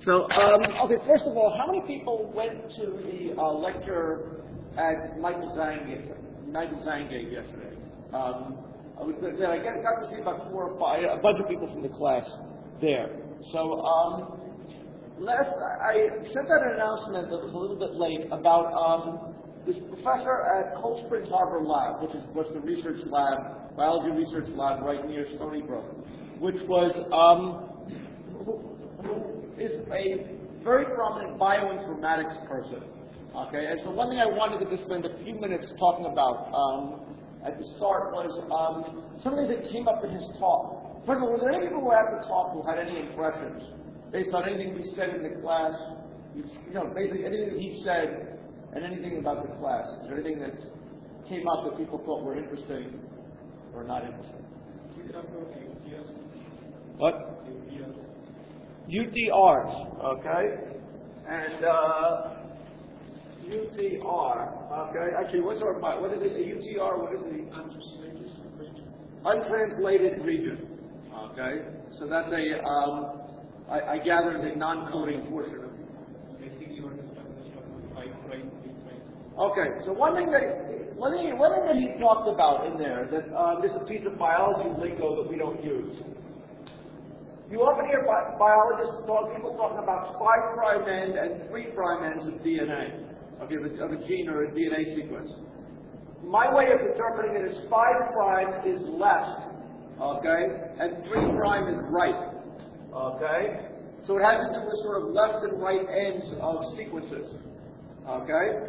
Okay, first of all, how many people went to the lecture at Michael Zangate yesterday? I got to see about 4 or 5, a bunch of people from the class there. I sent out an announcement that was a little bit late about this professor at Cold Springs Harbor Lab, which was the research lab, biology research lab right near Stony Brook, which was who is a very prominent bioinformatics person. Okay, and so one thing I wanted to just spend a few minutes talking about at the start was something that came up in his talk. First of all, were there any people who were at the talk who had any impressions based on anything we said in the class? Basically anything that he said and anything about the class. Is there anything that came up that people thought were interesting or not interesting? What? UTRs, okay? And UTR, okay? Actually, what is it? A UTR, what is it? Untranslated region, okay? So that's I gather the non-coding portion of it. Okay, so one thing that he talked about in there, that there's a piece of biology lingo that we don't use. You often hear people talking about 5' end and 3' ends of DNA, of a gene or a DNA sequence. My way of interpreting it is 5' is left, okay, and 3' is right, okay. So it has to do with sort of left and right ends of sequences, okay.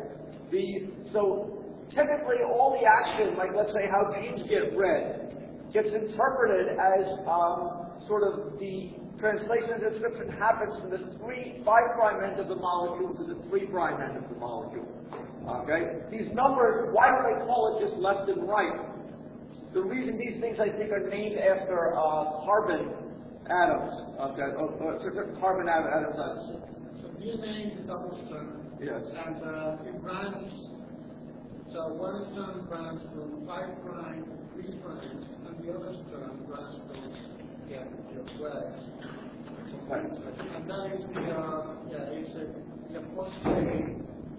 So typically all the action, like let's say how genes get read, gets interpreted as sort of the translation and transcription happens from the 5' end of the molecule to the 3' end of the molecule. Okay? These numbers, why do they call it just left and right? The reason these things I think are named after carbon atoms, okay, or carbon atoms. So DNA is a double strand. Yes. And it branches. So one strand branches from 5' to 3', and the other strand branches from your squares. Right. And that is the phosphate,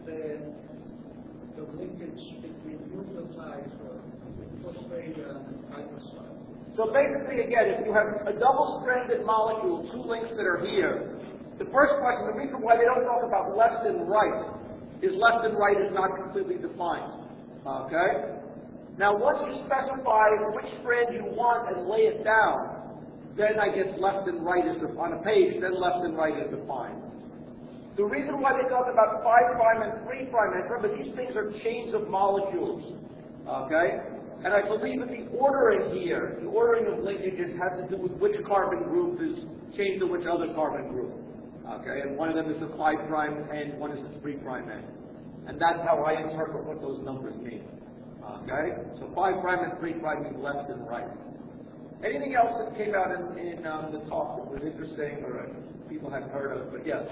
the linkage between nucleotides or phosphate and hydroxide. So basically, again, if you have a double-stranded molecule, 2 links that are here, the first question, the reason why they don't talk about left and right, is left and right is not completely defined. Okay? Now, once you specify which strand you want and lay it down, then I guess left and right is on a page, then left and right is defined. The reason why they talk about 5' and 3' ends, remember these things are chains of molecules. Okay? And I believe that the ordering here, the ordering of linkages has to do with which carbon group is chained to which other carbon group. Okay, and one of them is the 5' end, one is the 3' end. And that's how I interpret what those numbers mean. Okay, so 5' and 3' mean left and right. Anything else that came out in the talk that was interesting or people hadn't heard of, but yes?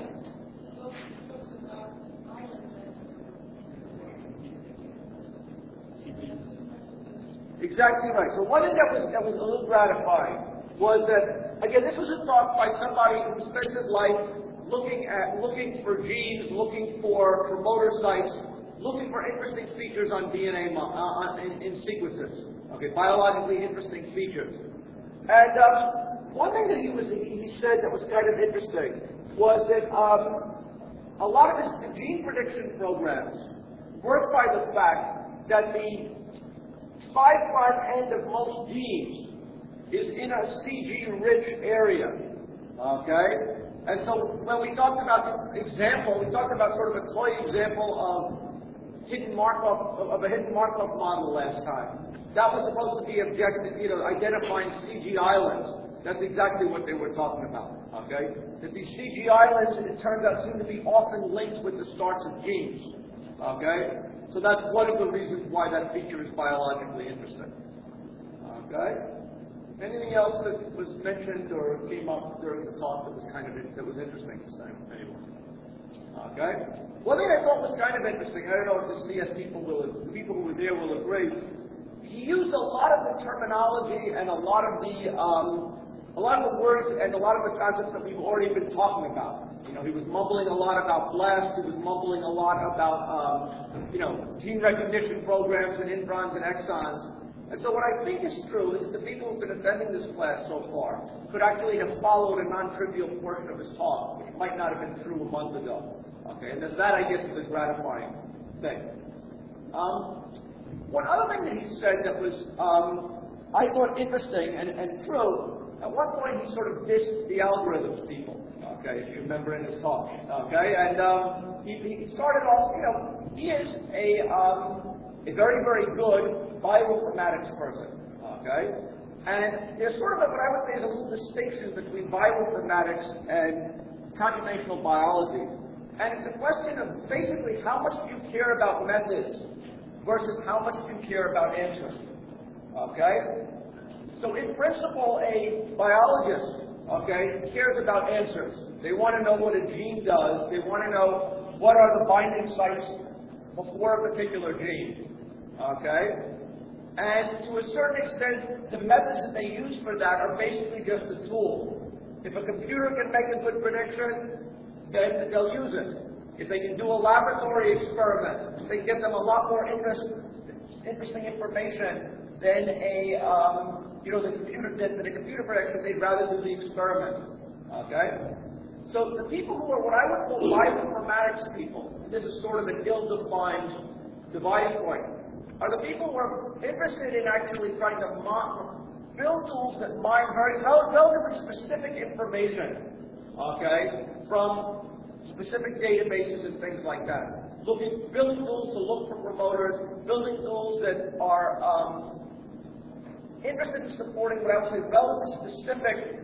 Exactly right. So one thing that was a little gratifying was that, again, this was a talk by somebody who spends his life looking for genes, looking for promoter sites, looking for interesting features on DNA in sequences. Okay, biologically interesting features. And one thing that he said that was kind of interesting was that a lot of the gene prediction programs work by the fact that the 5' end of most genes is in a CG-rich area. Okay? And so when we talked about the example, we talked about sort of a toy example of a hidden Markov model last time. That was supposed to be identifying CG islands. That's exactly what they were talking about. Okay? That these CG islands, it turns out, seem to be often linked with the starts of genes. Okay? So that's one of the reasons why that feature is biologically interesting. Okay? Anything else that was mentioned or came up during the talk that was interesting this time? Anyone? Okay? One thing I thought was kind of interesting, I don't know if the CS people the people who were there will agree, he used a lot of the terminology and a lot of the a lot of the words and a lot of the concepts that we've already been talking about. He was mumbling a lot about BLAST. He was mumbling a lot about, gene recognition programs and introns and exons. And so what I think is true is that the people who've been attending this class so far could actually have followed a non-trivial portion of his talk, which might not have been true a month ago. Okay, and that, I guess, is a gratifying thing. One other thing that he said that was, I thought, interesting and true, at one point he sort of dissed the algorithms people, okay, if you remember in his talk, okay, and he started off, he is a very, very good bioinformatics person, okay, and there's sort of what I would say is a little distinction between bioinformatics and computational biology, and it's a question of basically how much do you care about methods versus how much do you care about answers, okay? So in principle, a biologist, okay, cares about answers. They want to know what a gene does. They want to know what are the binding sites before a particular gene, okay? And to a certain extent, the methods that they use for that are basically just a tool. If a computer can make a good prediction, then they'll use it. If they can do a laboratory experiment, if they get them a lot more interesting information than the computer prediction, they'd rather do the experiment. Okay? So the people who are what I would call bioinformatics people, and this is sort of an ill-defined dividing point, are the people who are interested in actually trying to build tools that mine very relatively specific information, okay, from specific databases and things like that. Building tools to look for promoters, building tools that are interested in supporting what I would say relatively specific,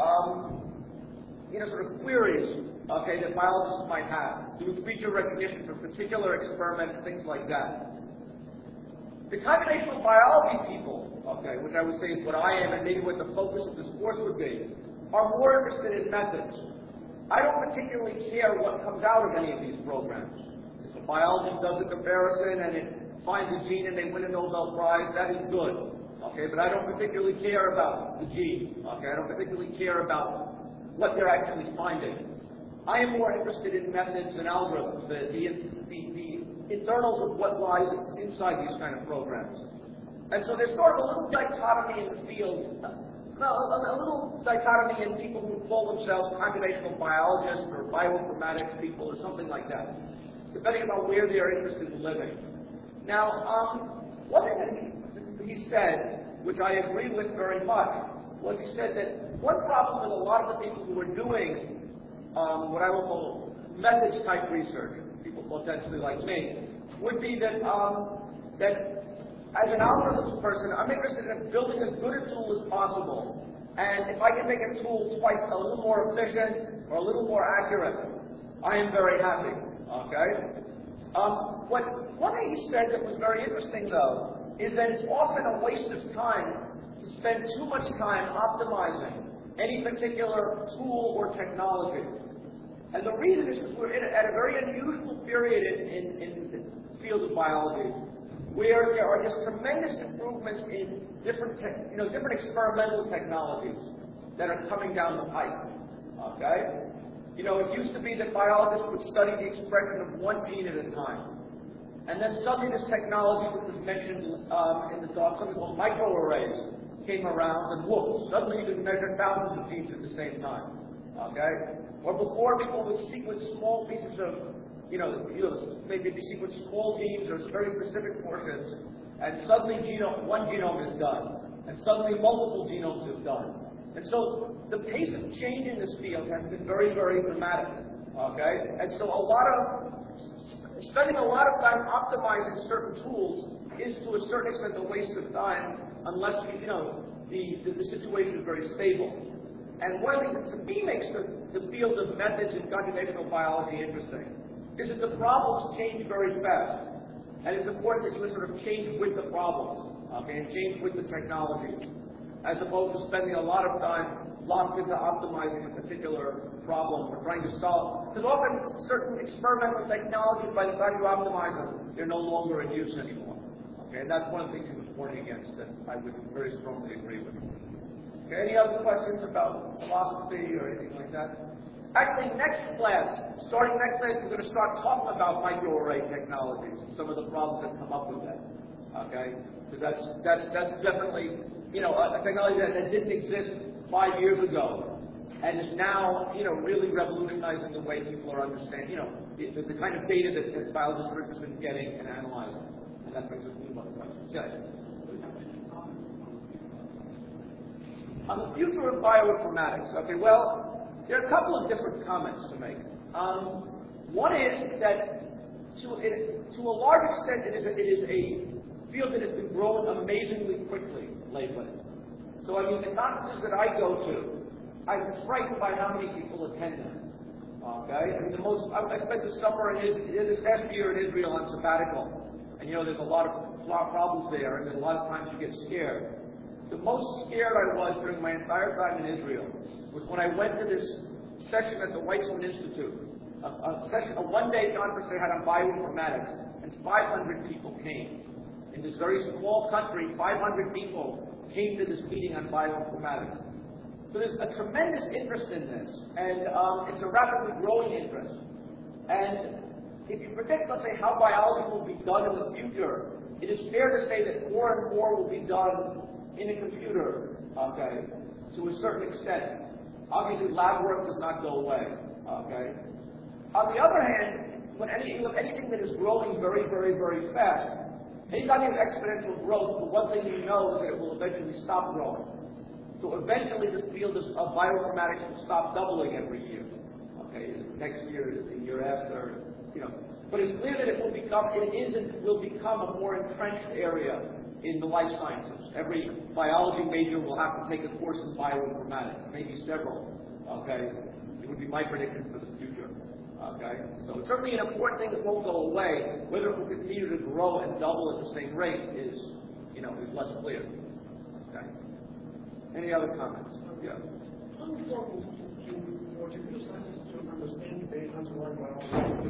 sort of queries, okay, that biologists might have, doing feature recognition for particular experiments, things like that. The computational biology people, okay, which I would say is what I am and maybe what the focus of this course would be, are more interested in methods. I don't particularly care what comes out of any of these programs. If a biologist does a comparison and it finds a gene and they win a Nobel Prize, that is good. Okay, but I don't particularly care about the gene. Okay, I don't particularly care about what they're actually finding. I am more interested in methods and algorithms, the internals of what lies inside these kind of programs. And so there's sort of a little dichotomy in the field. A little dichotomy in people who call themselves computational biologists or bioinformatics people or something like that, depending on where they're interested in living. Now, one thing that he said, which I agree with very much, was he said that one problem with a lot of the people who are doing what I will call methods-type research, people potentially like me, would be that as an algorithms person, I'm interested in building as good a tool as possible. And if I can make a tool twice a little more efficient or a little more accurate, I am very happy. Okay? One thing he said that was very interesting, though, is that it's often a waste of time to spend too much time optimizing any particular tool or technology. And the reason is because we're at a very unusual period in the field of biology, where there are just tremendous improvements in different experimental technologies that are coming down the pipe. Okay? It used to be that biologists would study the expression of one gene at a time. And then suddenly this technology, which was mentioned in the talk, something called microarrays, came around, and whoops, suddenly you could measure thousands of genes at the same time. Okay? Or before, people would sequence small pieces of maybe they sequence small genes or very specific portions, and suddenly one genome is done, and suddenly multiple genomes is done. And so the pace of change in this field has been very, very dramatic. Okay? And so spending a lot of time optimizing certain tools is to a certain extent a waste of time unless the situation is very stable. And one of the things that to me makes the field of methods in computational biology interesting is that the problems change very fast. And it's important that you sort of change with the problems, okay, and change with the technology, as opposed to spending a lot of time locked into optimizing a particular problem or trying to solve. Because often certain experimental technologies, by the time you optimize them, they're no longer in use anymore. Okay, and that's one of the things he was warning against that I would very strongly agree with. Okay, any other questions about philosophy or anything like that? Actually, next class, starting next class, we're going to start talking about microarray technologies and some of the problems that come up with that. Okay, because that's definitely a technology that didn't exist 5 years ago, and is now really revolutionizing the way people are understanding the kind of data that biologists are interested in getting and analyzing. And that brings us to one question. Yes. On the future of bioinformatics, okay, well, there are a couple of different comments to make. One is that to a large extent it is a field that has been growing amazingly quickly lately. So I mean, the conferences that I go to, I'm frightened by how many people attend them. Okay, I mean, I spent the summer this past year in Israel on sabbatical, and there's a lot of problems there, and there's a lot of times you get scared. The most scared I was during my entire time in Israel was when I went to this session at the Weizmann Institute, a one-day conference they had on bioinformatics, and 500 people came. In this very small country, 500 people came to this meeting on bioinformatics. So there's a tremendous interest in this, and it's a rapidly growing interest. And if you predict, let's say, how biology will be done in the future, it is fair to say that more and more will be done in a computer, okay, to a certain extent. Obviously, lab work does not go away, okay. On the other hand, when anything that is growing very, very, very fast, anytime you have exponential growth, the one thing you know is that it will eventually stop growing. So eventually, the field of bioinformatics will stop doubling every year. Okay, next year, the year after, But it's clear that it will become a more entrenched area in the life sciences. Every biology major will have to take a course in bioinformatics, maybe several. Okay, it would be my prediction for the future. Okay, so it's certainly an important thing that won't go away. Whether it will continue to grow and double at the same rate is less clear. Okay. Any other comments? Yeah. How important for computer scientists to understand the underlying biology?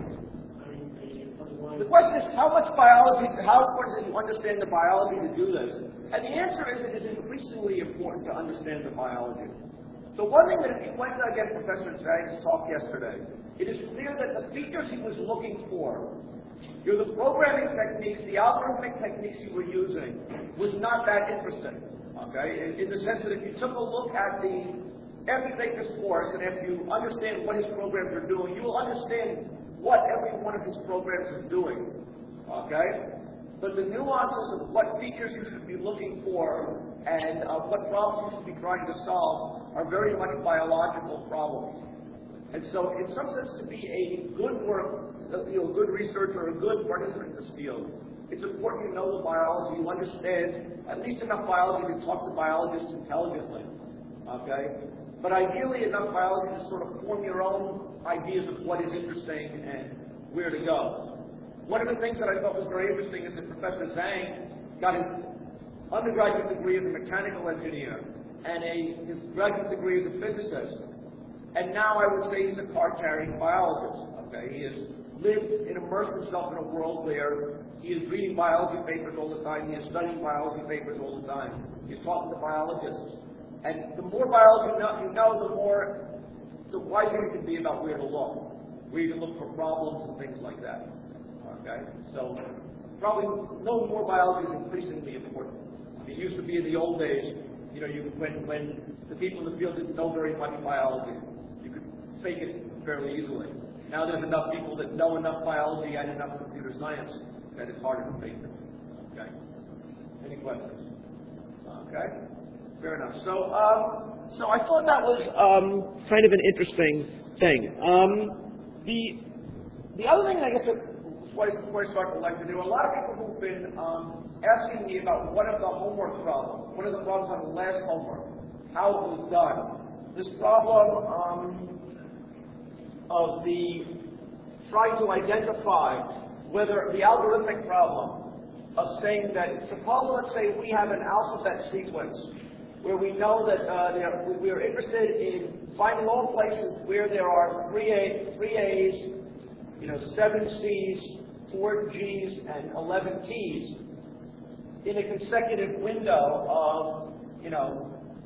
The question is how important is it to understand the biology to do this? And the answer is it is increasingly important to understand the biology. So one thing that if you went to, again, Professor Zhang's talk yesterday, it is clear that the features he was looking for, the programming techniques, the algorithmic techniques he were using, was not that interesting. Okay? In the sense that if you took a look at after you take this course and after you understand what his programs are doing, you will understand what every one of his programs is doing. Okay? But the nuances of what features you should be looking for and what problems you should be trying to solve are very much biological problems. And so, in some sense, to be a good good researcher, a good participant in this field, it's important you know the biology, you understand at least enough biology to talk to biologists intelligently. Okay? But ideally enough biology to sort of form your own ideas of what is interesting and where to go. One of the things that I thought was very interesting is that Professor Zhang got his undergraduate degree as a mechanical engineer and his graduate degree as a physicist. And now I would say he's a card-carrying biologist. Okay, he has lived and immersed himself in a world where he is reading biology papers all the time, he is studying biology papers all the time, he's talking to biologists. And the more biology you know, the wiser you can be about where to look, where you can look for problems and things like that. Okay, so probably knowing more biology is increasingly important. It used to be in the old days, when the people in the field didn't know very much biology, you could fake it fairly easily. Now there's enough people that know enough biology and enough computer science that it's harder to fake them. Okay. Any questions? Okay. Fair enough. So I thought that was kind of an interesting thing. The other thing, I guess, before I start the lecture, there were a lot of people who've been asking me about one of the homework problems, one of the problems on the last homework, how it was done. This problem of trying to identify whether the algorithmic problem of saying that, suppose, let's say, we have an alphabet sequence where we know that we are interested in finding all places where there are 3 A's, 7 C's, 4 G's, and 11 T's in a consecutive window of,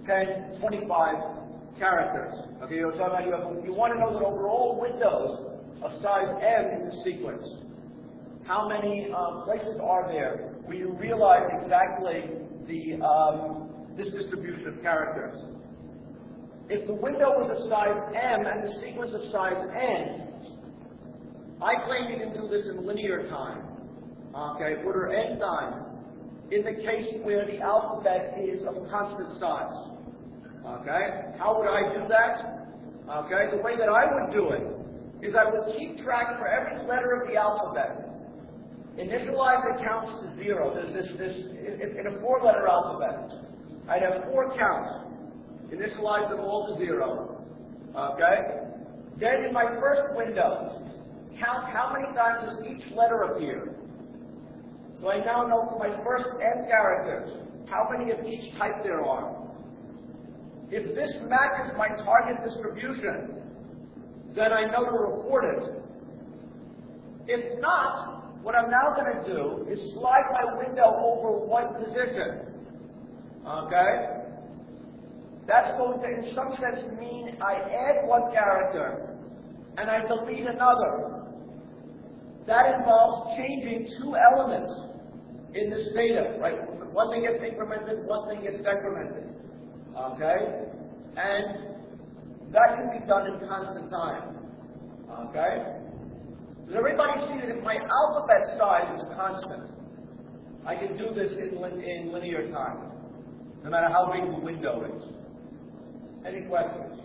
10, 25 characters. Okay, so you want to know that over all windows of size m in the sequence, how many places are there where you realize exactly this distribution of characters. If the window was of size m and the sequence of size n, I claim you can do this in linear time, okay, order n time, in the case where the alphabet is of constant size. Okay? How would I do that? Okay, the way that I would do it is I would keep track for every letter of the alphabet. Initialize the counts to 0. There's in a 4-letter alphabet, I'd have 4 counts. Initialize them all to 0. Okay? Then in my first window, count how many times does each letter appear. So I now know for my first n characters how many of each type there are. If this matches my target distribution, then I know to report it. If not, what I'm now going to do is slide my window over one position. Okay? That's going to, in some sense, mean I add one character and I delete another. That involves changing 2 elements in this data, right? One thing gets incremented, one thing gets decremented. Okay? And that can be done in constant time. Okay? Does everybody see that if my alphabet size is constant, I can do this in linear time, no matter how big the window is? Any questions?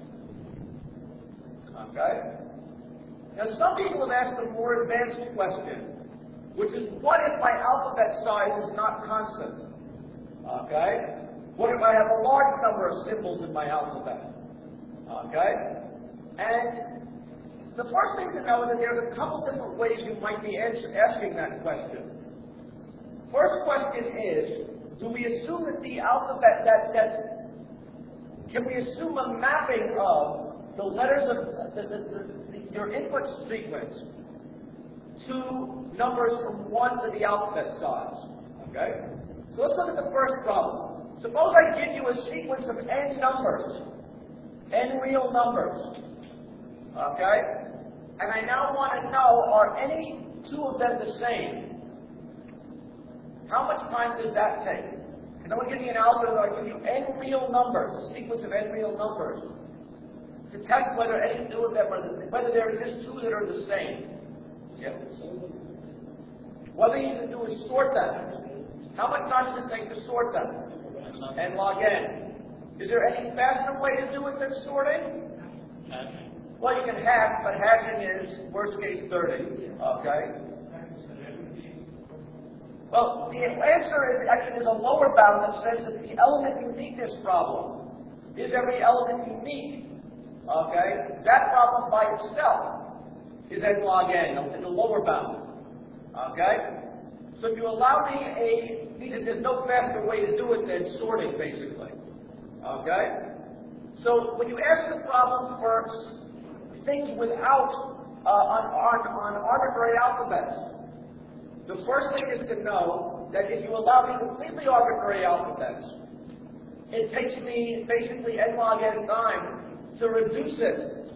Okay? Now, some people have asked a more advanced question, which is, what if my alphabet size is not constant? Okay? What if I have a large number of symbols in my alphabet? Okay? And the first thing to know is that there's a couple different ways you might be asking that question. First question is, do we assume that the alphabet, can we assume a mapping of the letters of your input sequence to numbers from 1 to the alphabet size? Okay? So let's look at the first problem. Suppose I give you a sequence of n numbers, n real numbers, okay? And I now want to know, are any 2 of them the same? How much time does that take? And I'm going to give you an algorithm. I give you n real numbers, a sequence of n real numbers, to test whether any 2 of them are whether there exist 2 that are the same. Yeah. What you can do is sort them. How much time does it take to sort them? N log n. Is there any faster way to do it than sorting? Well, you can hash, but hashing is worst case 30. Okay. Well, the answer is actually there's a lower bound that says that the element uniqueness problem is every element unique. Okay. That problem by itself is n log n in the lower bound. Okay. So if you allow me there's no faster way to do it than sorting, basically. Okay? So when you ask the problem for things without, on arbitrary alphabets, the first thing is to know that if you allow me completely arbitrary alphabets, it takes me basically n log n time to reduce it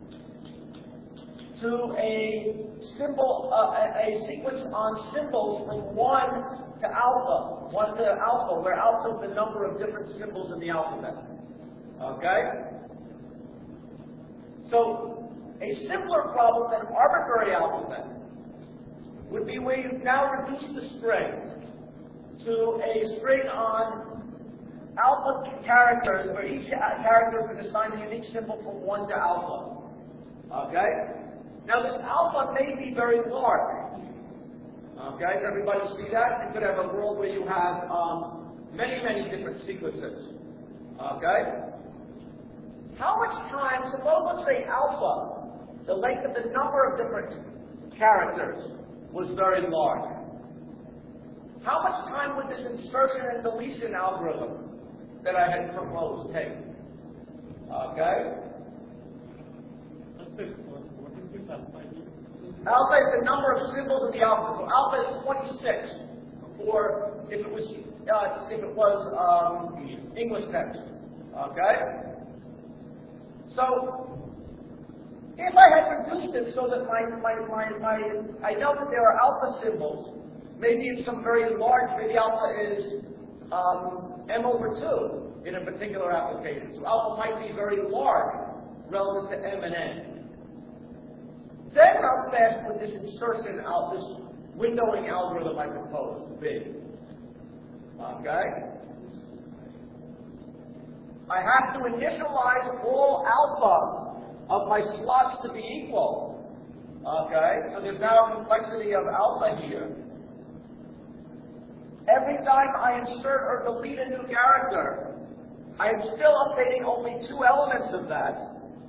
to a symbol, a sequence on symbols from 1 to alpha, where alpha is the number of different symbols in the alphabet. Okay? So, a simpler problem than an arbitrary alphabet would be where you've now reduced the string to a string on alpha characters, where each character is assigned a unique symbol from 1 to alpha. Okay? Now, this alpha may be very large. Okay, does everybody see that? You could have a world where you have many, many different sequences. Okay? How much time, suppose, let's say alpha, the length of the number of different characters, was very large. How much time would this insertion and deletion algorithm that I had proposed take? Okay? Alpha is the number of symbols in the alphabet. So alpha is 26, or if it was English text. Okay? So, if I had reduced it so that I know that there are alpha symbols, maybe it's some very large, maybe alpha is m over 2 in a particular application. So alpha might be very large relative to m and n. Then how fast would this insertion out, this windowing algorithm I proposed be? Okay? I have to initialize all alpha of my slots to be equal. Okay? So there's now a complexity of alpha here. Every time I insert or delete a new character, I am still updating only 2 elements of that.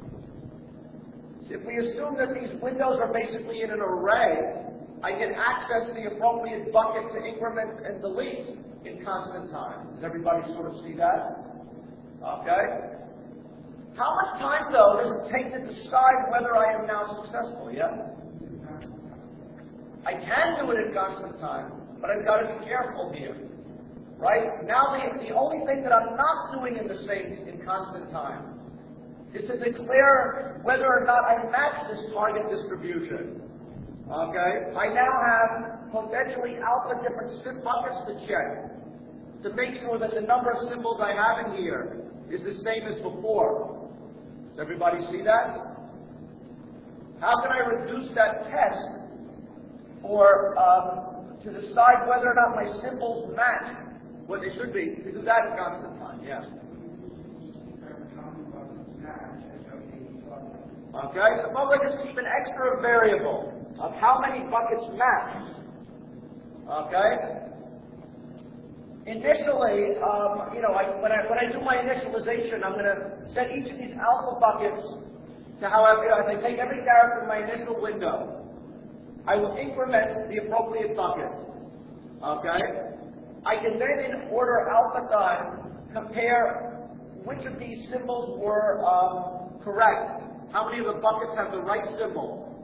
If we assume that these windows are basically in an array, I can access the appropriate bucket to increment and delete in constant time. Does everybody sort of see that? Okay? How much time, though, does it take to decide whether I am now successful? Yeah? I can do it in constant time, but I've got to be careful here. Right? Now, the only thing that I'm not doing in constant time is to declare whether or not I match this target distribution. Okay? I now have potentially alpha different buckets to check to make sure that the number of symbols I have in here is the same as before. Does everybody see that? How can I reduce that test to decide whether or not my symbols match what they should be? We do that in constant time, yeah. Okay, suppose I just keep an extra variable of how many buckets match. Okay? Initially, when I do my initialization, I'm going to set each of these alpha buckets to however, if I take every character in my initial window, I will increment the appropriate bucket. Okay? I can then, in order alpha time, compare which of these symbols were correct. How many of the buckets have the right symbol?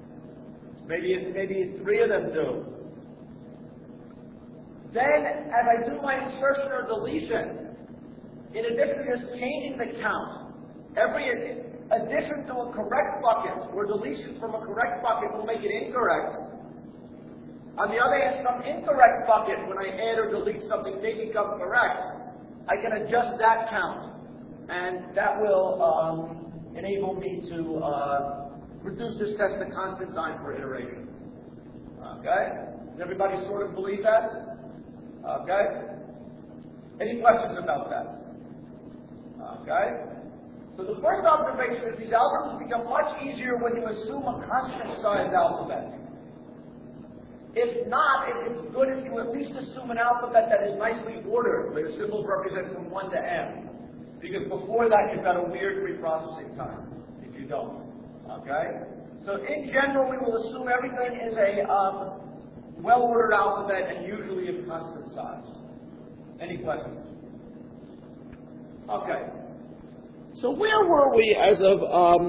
Maybe 3 of them do. Then, as I do my insertion or deletion, in addition to just changing the count, every addition to a correct bucket or deletion from a correct bucket will make it incorrect. On the other hand, some incorrect bucket, when I add or delete something, may become correct. I can adjust that count, and that will enable me to reduce this test to constant time per iteration. Okay? Does everybody sort of believe that? Okay? Any questions about that? Okay? So the first observation is these algorithms become much easier when you assume a constant-sized alphabet. If not, it's good if you at least assume an alphabet that is nicely ordered, where the symbols represent from 1 to m. Because before that, you've got a weird reprocessing time, if you don't. Okay? So in general, we will assume everything is a well-ordered alphabet and usually of constant size. Any questions? Okay. So where were we as of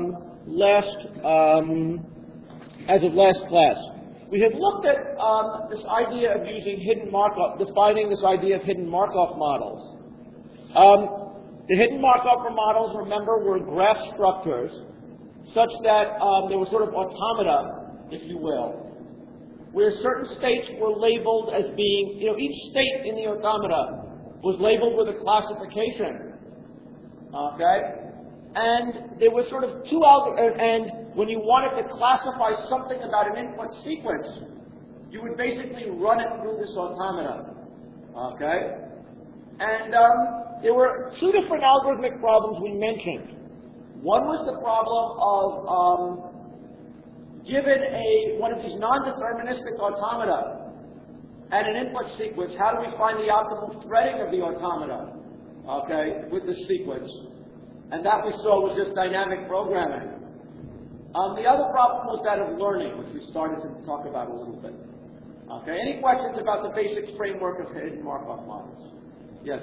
last class? We had looked at this idea of using hidden Markov, defining this idea of hidden Markov models. The hidden Markov models, remember, were graph structures such that they were sort of automata, if you will, where certain states were labeled as being, each state in the automata was labeled with a classification. Okay? And there was sort of two and when you wanted to classify something about an input sequence, you would basically run it through this automata. Okay? And there were 2 different algorithmic problems we mentioned. One was the problem of given one of these non-deterministic automata and an input sequence, how do we find the optimal threading of the automata, okay, with the sequence? And that we saw was just dynamic programming. The other problem was that of learning, which we started to talk about a little bit. Okay, any questions about the basic framework of hidden Markov models? Yes?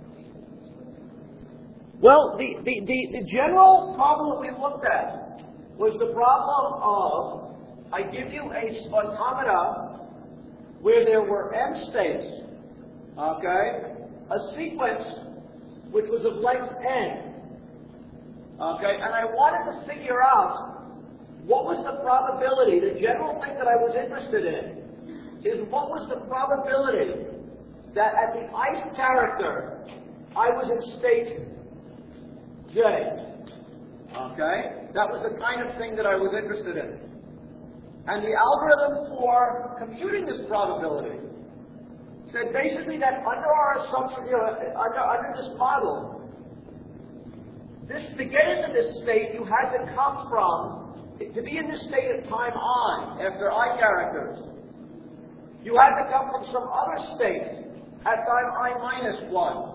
Well, the general problem that we looked at was the problem of, I give you a automata where there were m states, okay, a sequence which was of length n, okay, and I wanted to figure out what was the probability. The general thing that I was interested in is what was the probability that at the ith character I was in state j. Okay? That was the kind of thing that I was interested in. And the algorithm for computing this probability said basically that under our assumption, under this model, to get into this state, you had to come from, to be in this state of time I, after I characters, you had to come from some other state at time I minus 1.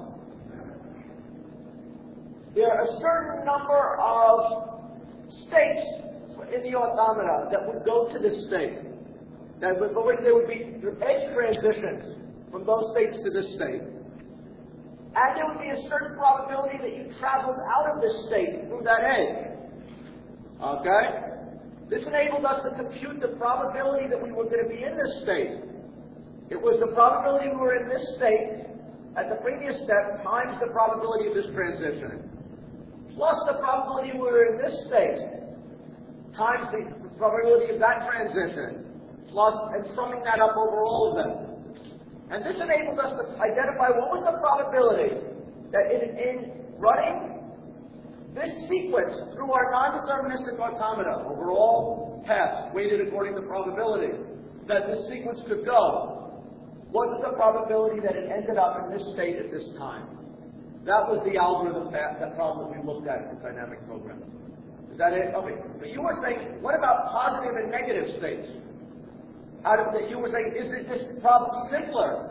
There are a certain number of states in the automata that would go to this state. There would be edge transitions from those states to this state. And there would be a certain probability that you traveled out of this state through that edge. Okay? This enabled us to compute the probability that we were going to be in this state. It was the probability we were in this state at the previous step times the probability of this transition, plus the probability we were in this state times the probability of that transition, plus, and summing that up over all of them. And this enabled us to identify what was the probability that in running this sequence through our non-deterministic automata over all paths weighted according to probability, that this sequence could go. What was the probability that it ended up in this state at this time? That was the algorithm, that problem that we looked at in dynamic programming. Is that it? Okay. But you were saying, what about positive and negative states? You were saying, is this problem simpler?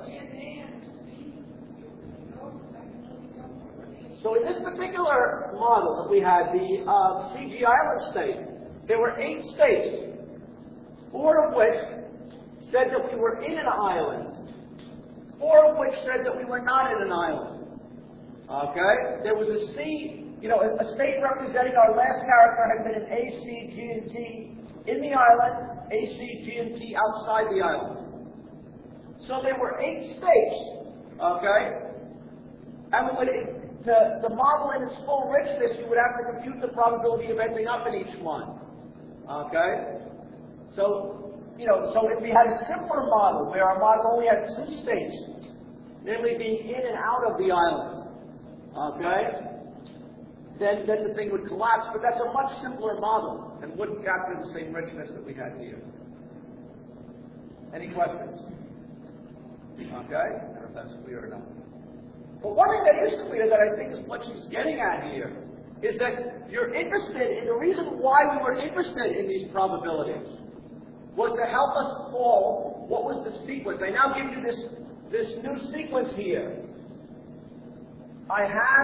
So in this particular model that we had, the CG island state, there were 8 states, 4 of which said that we were in an island, 4 of which said that we were not in an island. Okay? There was a C, a state representing our last character had been an A, C, G, and T in the island, A, C, G, and T outside the island. So there were 8 states, okay? And to model in its full richness, you would have to compute the probability of ending up in each one, okay? So if we had a simpler model, where our model only had 2 states, namely being in and out of the island, okay, then the thing would collapse. But that's a much simpler model and wouldn't capture the same richness that we had here. Any questions? Okay? I don't know if that's clear or not. But one thing that is clear that I think is what she's getting at here is that you're interested in the reason why we were interested in these probabilities was to help us call what was the sequence. I now give you this new sequence here. I have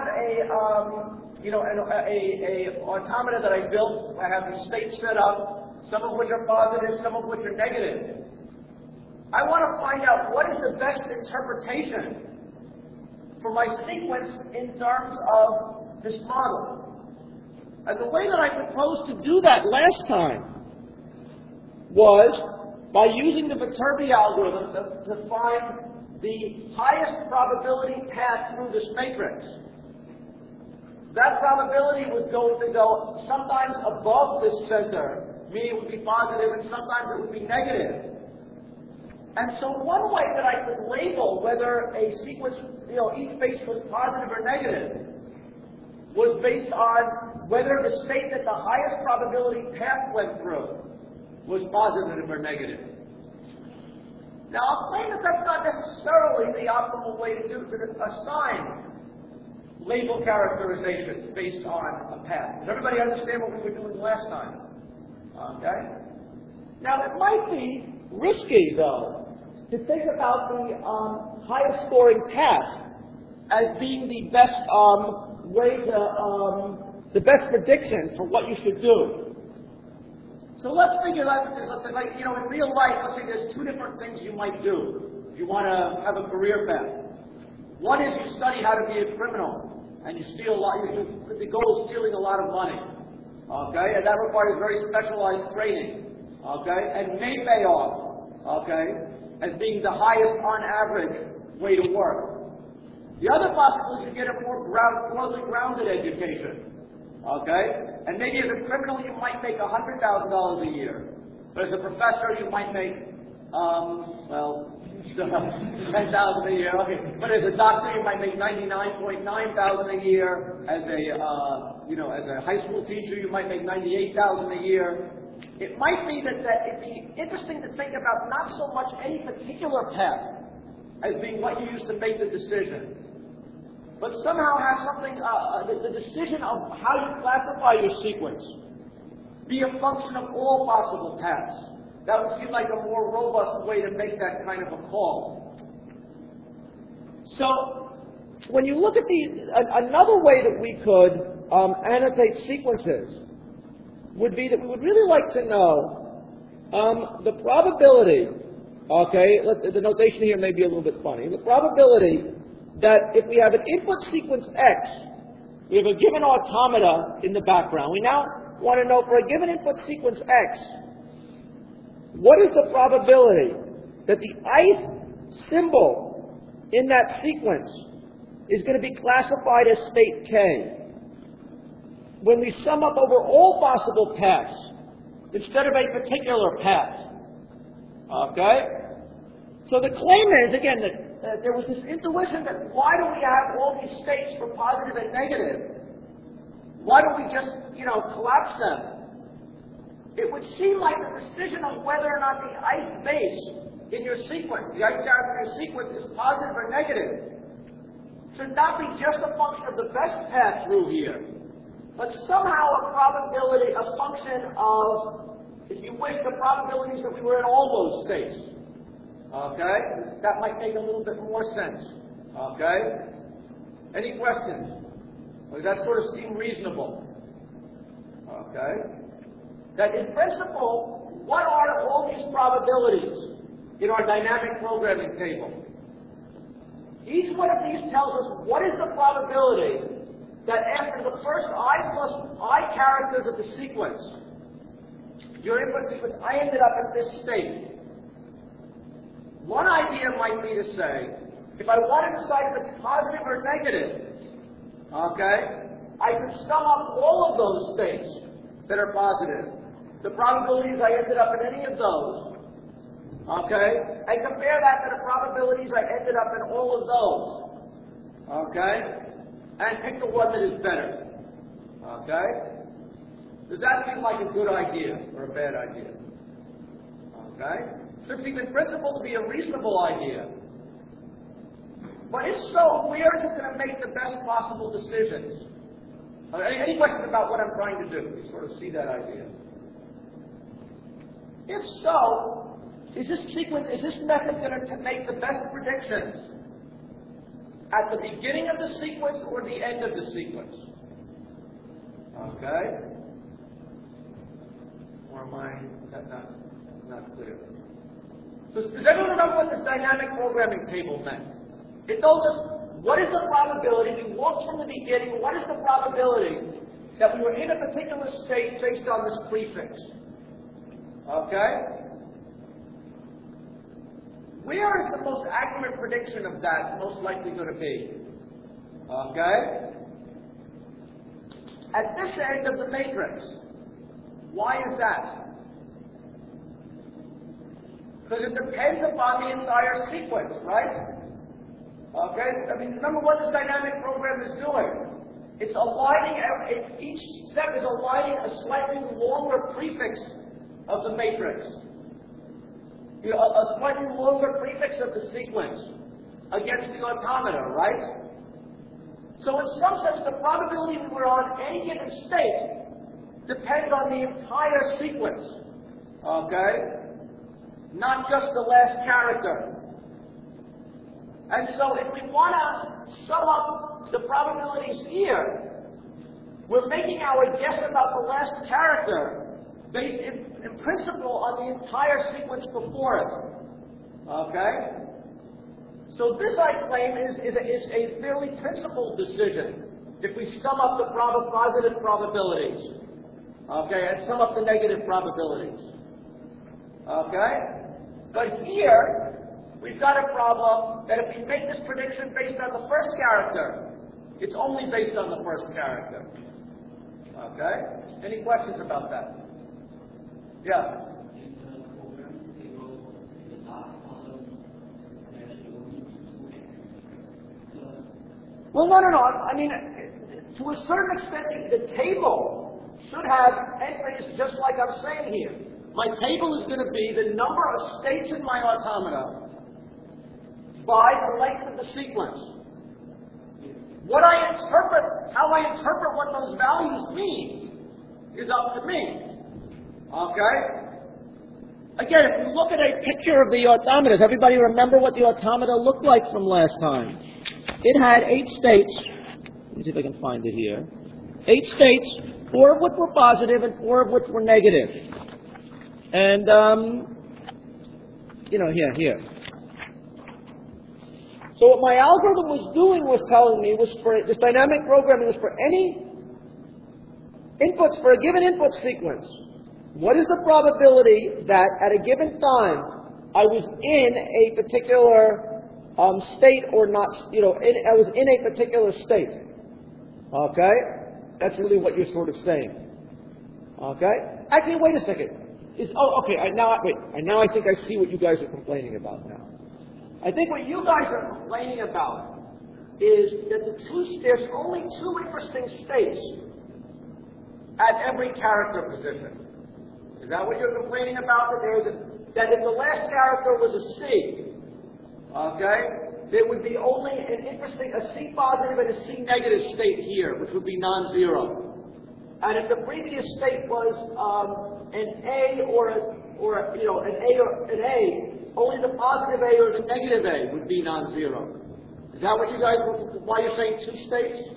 an automata that I built. I have the states set up, some of which are positive, some of which are negative. I want to find out what is the best interpretation for my sequence in terms of this model. And the way that I proposed to do that last time was by using the Viterbi algorithm to find the highest probability path through this matrix. That probability was going to go sometimes above this center, meaning it would be positive, and sometimes it would be negative. And so one way that I could label whether a sequence, each base was positive or negative, was based on whether the state that the highest probability path went through was positive or negative. Now, I'll claim that that's not necessarily the optimal way to assign label characterizations based on a path. Does everybody understand what we were doing last time? Okay? Now, it might be risky, though, to think about the highest scoring path as being the best way to, the best prediction for what you should do. So let's figure out this. Let's say, in real life, let's say there's 2 different things you might do if you want to have a career path. One is you study how to be a criminal, and you steal a lot. The goal is stealing a lot of money. Okay, and that requires very specialized training. Okay, and may pay off. Okay, as being the highest on average way to work. The other possibility is you get a more broadly grounded education. Okay, and maybe as a criminal you might make $100,000 a year, but as a professor you might make $10,000 a year. Okay, but as a doctor you might make $99,900 a year. As a high school teacher you might make $98,000 a year. It might be that it'd be interesting to think about not so much any particular path as being what you use to make the decision, but somehow have something, the decision of how you classify your sequence be a function of all possible paths. That would seem like a more robust way to make that kind of a call. So, when you look at another way that we could annotate sequences would be that we would really like to know the probability, okay, the notation here may be a little bit funny, the probability that if we have an input sequence X, we have a given automata in the background. We now want to know for a given input sequence X, what is the probability that the ith symbol in that sequence is going to be classified as state K when we sum up over all possible paths instead of a particular path. Okay? So the claim is, again, that there was this intuition that why do we have all these states for positive and negative? Why don't we just, collapse them? It would seem like the decision of whether or not the ith base in your sequence, the ith character in your sequence is positive or negative, should not be just a function of the best path through here, but somehow a function of, if you wish, the probabilities that we were in all those states. Okay? That might make a little bit more sense. Okay? Any questions? Or does that sort of seem reasonable? Okay? That in principle, what are all these probabilities in our dynamic programming table? Each one of these tells us what is the probability that after the first I plus I characters of the sequence, your input sequence, I ended up at this state. One idea might be to say, if I want to decide if it's positive or negative, okay, I can sum up all of those states that are positive, the probabilities I ended up in any of those, okay, and compare that to the probabilities I ended up in all of those, okay, and pick the one that is better, okay? Does that seem like a good idea or a bad idea? Okay? So it seems in principle to be a reasonable idea. But if so, where is it going to make the best possible decisions? Any questions about what I'm trying to do? You sort of see that idea. If so, is this method going to make the best predictions at the beginning of the sequence or the end of the sequence? Okay? Or is that not clear? So does everyone remember what this dynamic programming table meant? It told us what is the probability, we walked from the beginning, what is the probability that we were in a particular state based on this prefix? Okay? Where is the most accurate prediction of that most likely going to be? Okay? At this end of the matrix. Why is that? Because it depends upon the entire sequence, right? Okay? I mean, remember what this dynamic program is doing. It's aligning, each step is aligning a slightly longer prefix of the matrix. A slightly longer prefix of the sequence against the automata, right? So in some sense, the probability we were on any given state depends on the entire sequence. Okay? Not just the last character. And so if we want to sum up the probabilities here, we're making our guess about the last character based in principle on the entire sequence before it. Okay? So this, I claim, is a fairly principled decision if we sum up the positive probabilities. Okay, and sum up the negative probabilities. Okay? But here, we've got a problem that if we make this prediction based on the first character, it's only based on the first character. Okay? Any questions about that? Yeah? Well, no. I mean, to a certain extent, the table should have entries just like I'm saying here. My table is going to be the number of states in my automata by the length of the sequence. How I interpret what those values mean is up to me. Okay? Again, if you look at a picture of the automata, does everybody remember what the automata looked like from last time? It had 8 states. Let me see if I can find it here. 8 states, 4 of which were positive and 4 of which were negative. And, here. So what my algorithm was doing was telling me was for this dynamic programming was for any inputs, for a given input sequence, what is the probability that at a given time I was in a particular state or not, I was in a particular state. Okay? That's really what you're sort of saying. Okay? Actually, wait a second. Now I think I see what you guys are complaining about now. I think what you guys are complaining about is that there's only 2 interesting states at every character position. Is that what you're complaining about? That if the last character was a C, okay, there would be only a C positive and a C negative state here, which would be non-zero. And if the previous state was an A or an A, only the positive A or the negative A would be non-zero. Is that what you guys? Why you're saying 2 states?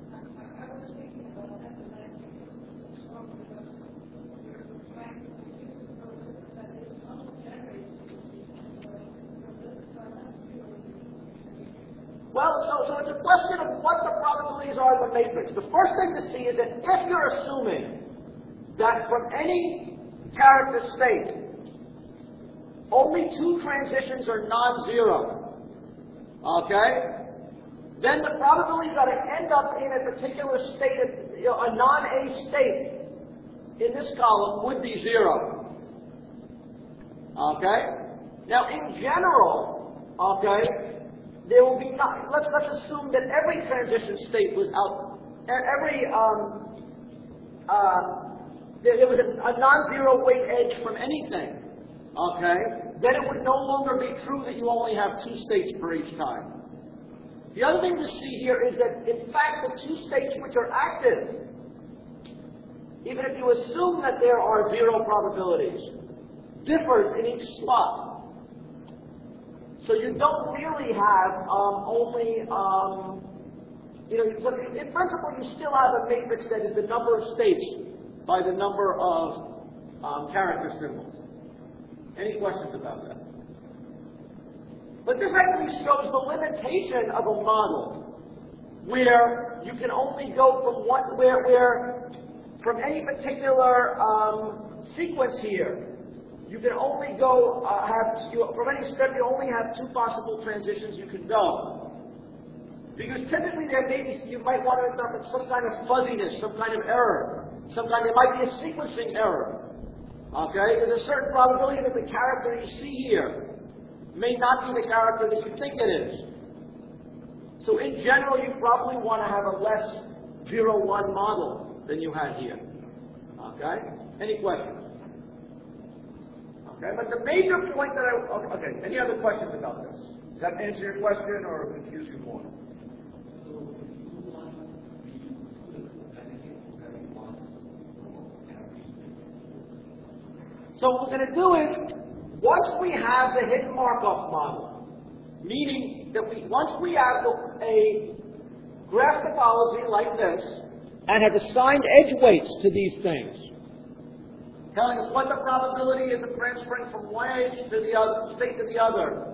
Well, so it's a question of what the probabilities are in the matrix. The first thing to see is that if you're assuming that from any character state, only 2 transitions are non-zero, okay, then the probability that I end up in a particular state, a non-A state in this column would be 0. Okay? Now, in general, okay, there will be not, let's assume that every transition state was out, there was a non-zero weight edge from anything, okay, then it would no longer be true that you only have 2 states for each time. The other thing to see here is that, in fact, the 2 states which are active, even if you assume that there are 0 probabilities, differs in each slot. So you don't really have in principle you still have a matrix that is the number of states by the number of character symbols. Any questions about that? But this actually shows the limitation of a model where you can only go from where from any particular sequence here, you can only go from any step you only have 2 possible transitions you can go. Because typically you might want to interpret some kind of fuzziness, some kind of error, there might be a sequencing error. Okay? There's a certain probability that the character you see here may not be the character that you think it is. So in general, you probably want to have a less 0-1 model than you had here. Okay? Any questions? Okay, but the major point that okay, any other questions about this? Does that answer your question or confuse you more? So what we're going to do is, once we have the hidden Markov model, meaning that once we have a graph topology like this, and have assigned edge weights to these things, telling us what the probability is of transferring from one edge to the other, state to the other,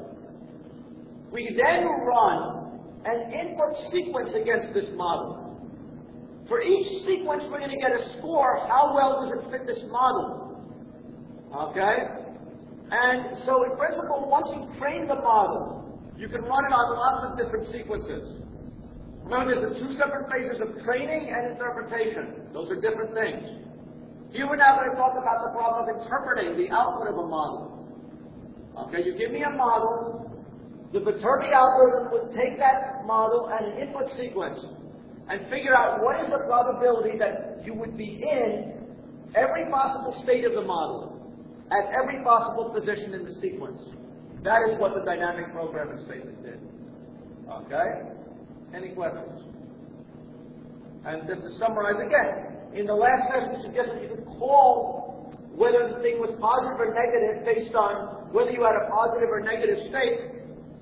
we then run an input sequence against this model. For each sequence, we're going to get a score. How well does it fit this model? Okay? And so, in principle, once you've trained the model, you can run it on lots of different sequences. Remember, there's two separate phases of training and interpretation. Those are different things. Here we're now going to talk about the problem of interpreting the output of a model. Okay, you give me a model, the Viterbi algorithm would take that model and an input sequence and figure out what is the probability that you would be in every possible state of the model at every possible position in the sequence. That is what the dynamic programming statement did. Okay? Any questions? And just to summarize again, in the last lesson, we suggested you could call whether the thing was positive or negative based on whether you had a positive or negative state.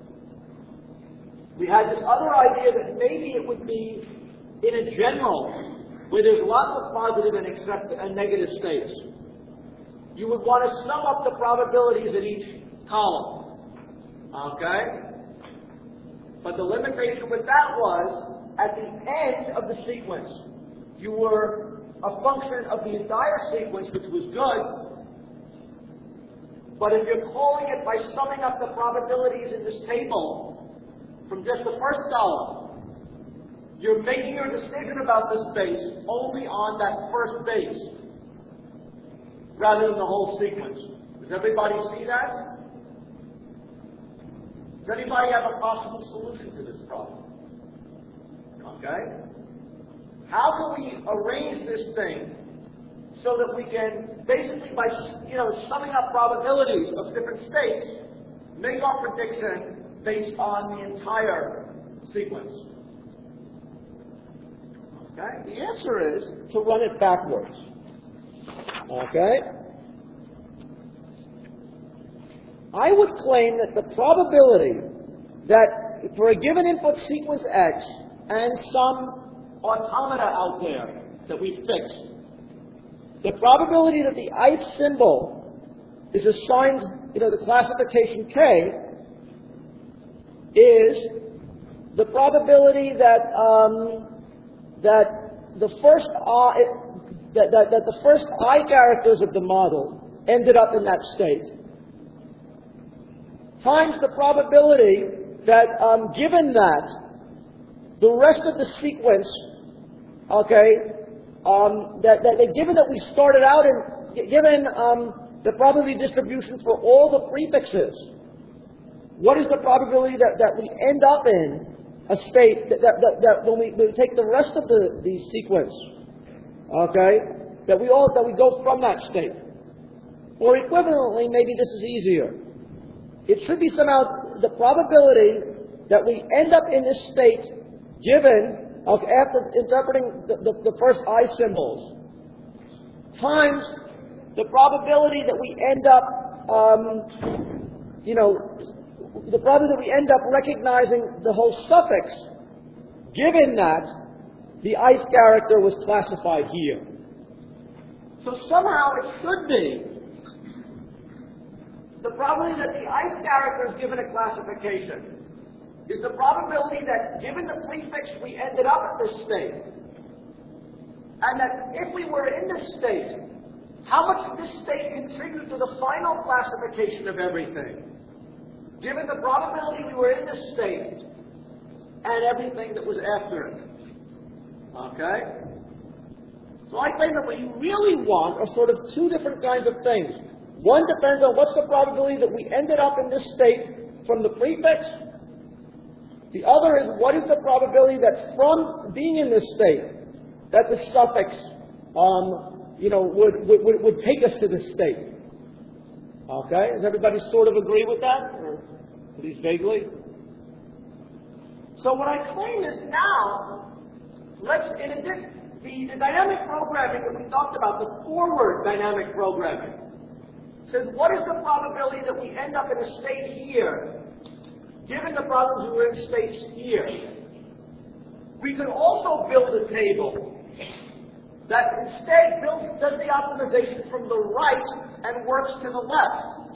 We had this other idea that maybe it would be in a general, where there's lots of positive and negative states. You would want to sum up the probabilities in each column. Okay? But the limitation with that was, at the end of the sequence, you were a function of the entire sequence, which was good. But if you're calling it by summing up the probabilities in this table from just the first column, you're making your decision about this base only on that first base, rather than the whole sequence. Does everybody see that? Does anybody have a possible solution to this problem? Okay? How can we arrange this thing so that we can, basically by summing up probabilities of different states, make our prediction based on the entire sequence? Okay? The answer is to run it backwards. Okay? I would claim that the probability that for a given input sequence X and some automata out there that we fixed, the probability that the ith symbol is assigned, the classification K, is the probability that that the first I characters of the model ended up in that state, times the probability that, given that, the rest of the sequence, given that we started out in, given the probability distribution for all the prefixes, what is the probability that we end up in a state that when we take the rest of the sequence, that we go from that state? Or equivalently, maybe this is easier. It should be somehow the probability that we end up in this state given after interpreting the first I symbols times the probability that we end up, the probability that we end up recognizing the whole suffix given that the ith character was classified here. So somehow it should be the probability that the ith character is given a classification is the probability that, given the prefix, we ended up at this state. And that if we were in this state, how much did this state contribute to the final classification of everything? Given the probability we were in this state and everything that was after it. Okay? So I claim that what you really want are sort of two different kinds of things. One depends on what's the probability that we ended up in this state from the prefix. The other is what is the probability that from being in this state, that the suffix, would take us to this state. Okay? Does everybody sort of agree with that, or at least vaguely? So what I claim is now, the dynamic programming that we talked about, the forward dynamic programming, says what is the probability that we end up in a state here, given the problems we were in states here. We could also build a table that instead does the optimization from the right and works to the left.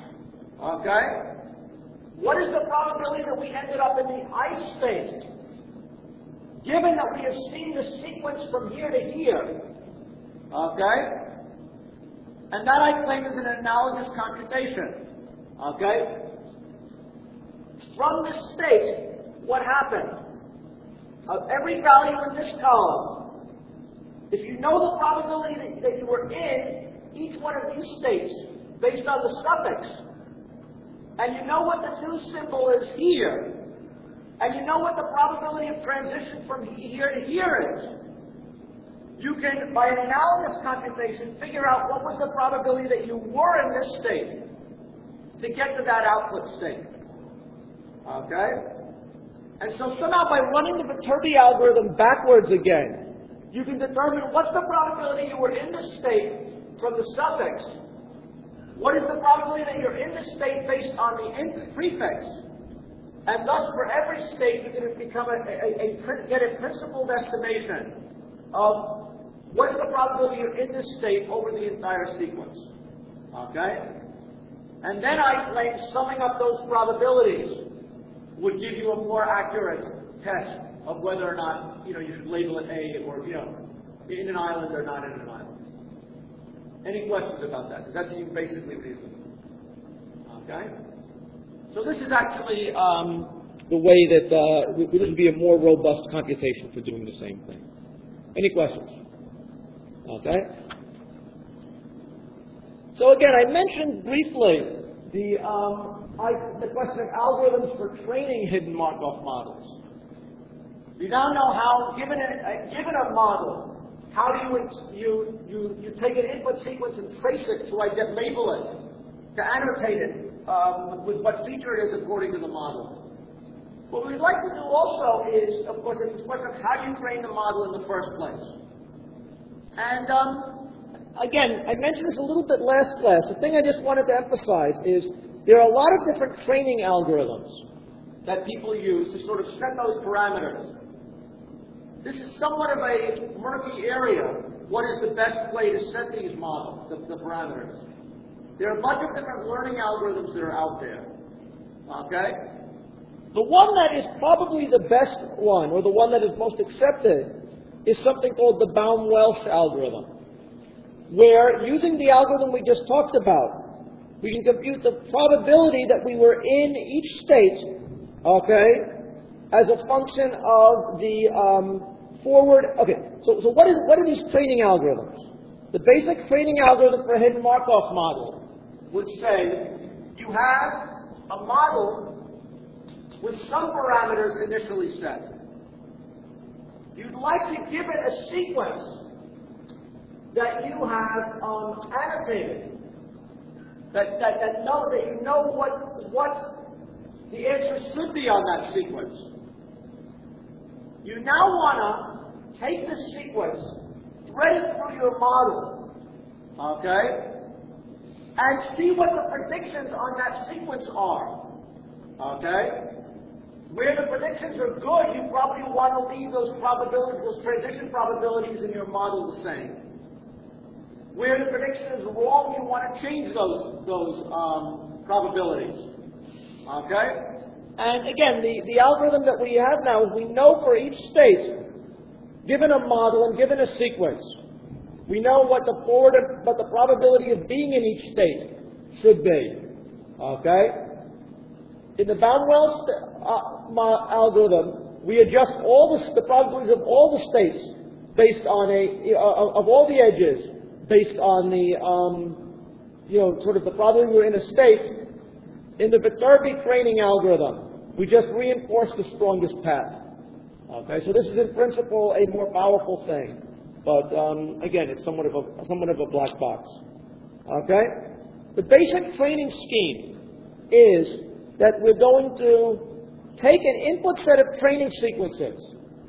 Okay? What is the probability that we ended up in the ith state, given that we have seen the sequence from here to here, okay? And that I claim is an analogous computation, okay? From this state, what happened? Of every value in this column, if you know the probability that you were in each one of these states based on the suffix, and you know what the new symbol is here, and you know what the probability of transition from here to here is, you can, by an analogous computation, figure out what was the probability that you were in this state to get to that output state. Okay? And so somehow by running the Viterbi algorithm backwards again, you can determine what's the probability you were in this state from the suffix. What is the probability that you're in this state based on the prefix? And thus, for every state, you can become get a principled estimation of what is the probability you're in this state over the entire sequence. Okay? And then I claim summing up those probabilities would give you a more accurate test of whether or not, you should label it A or, in an island or not in an island. Any questions about that? Does that seem basically reasonable? Okay? So this is actually the way that this would be a more robust computation for doing the same thing. Any questions? Okay? So again, I mentioned briefly the question of algorithms for training hidden Markov models. You now know how, given a model, how do you take an input sequence and trace it to label it, to annotate it with what feature it is according to the model. What we'd like to do also is, of course, it's this question of how do you train the model in the first place. And again, I mentioned this a little bit last class. The thing I just wanted to emphasize is there are a lot of different training algorithms that people use to sort of set those parameters. This is somewhat of a murky area. What is the best way to set these models, the parameters? There are a bunch of different learning algorithms that are out there. Okay? The one that is probably the best one, or the one that is most accepted, is something called the Baum-Welsh algorithm, where using the algorithm we just talked about, we can compute the probability that we were in each state, okay, as a function of the forward. Okay, so what are these training algorithms? The basic training algorithm for a hidden Markov model would say you have a model with some parameters initially set. You'd like to give it a sequence that you have annotated, that you know what the answer should be on that sequence. You now want to take this sequence, thread it through your model, okay, and see what the predictions on that sequence are, okay? Where the predictions are good, you probably want to leave those probabilities, those transition probabilities in your model the same. Where the prediction is wrong, you want to change those probabilities. Okay? And again, the algorithm that we have now is we know for each state, given a model and given a sequence, we know what the probability of being in each state should be. Okay? In the Baum-Welsh algorithm, we adjust all the probabilities of all the states based on of all the edges based on the sort of the probability we're in a state. In the Viterbi training algorithm, we just reinforce the strongest path. Okay, so this is in principle a more powerful thing, but again, it's somewhat of a black box. Okay, the basic training scheme is that we're going to take an input set of training sequences.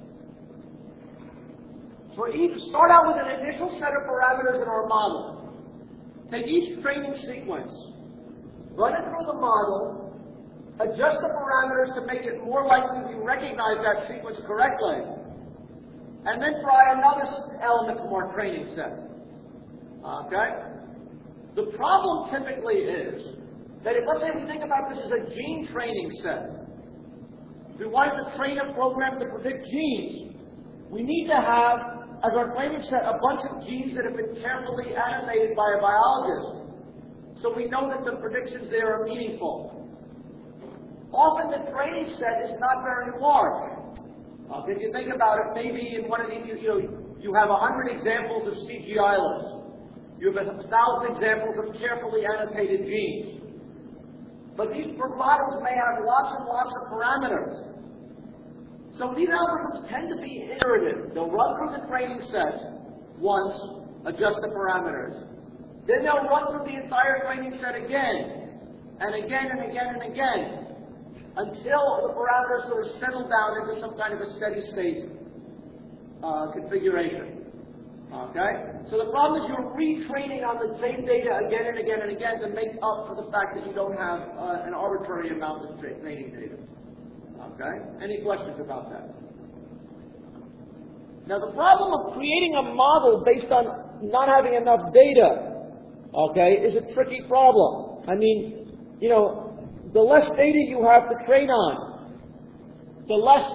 Start out with an initial set of parameters in our model. Take each training sequence, run it through the model, adjust the parameters to make it more likely we recognize that sequence correctly, and then try another element from our training set. Okay? The problem typically is that let's say we think about this as a gene training set. If we wanted to train a program to predict genes, We need to have, as our training set, a bunch of genes that have been carefully annotated by a biologist, so we know that the predictions there are meaningful. Often the training set is not very large. If you think about it, maybe in one of these, you have 100 examples of CG islands. You have 1,000 examples of carefully annotated genes. But these models may have lots and lots of parameters. So these algorithms tend to be iterative. They'll run through the training set once, adjust the parameters. Then they'll run through the entire training set again, and again, and again, and again, until the parameters sort of settle down into some kind of a steady state configuration. Okay? So the problem is you're retraining on the same data again and again and again to make up for the fact that you don't have an arbitrary amount of training data. Okay? Any questions about that? Now the problem of creating a model based on not having enough data, okay, is a tricky problem. I mean, the less data you have to train on, the less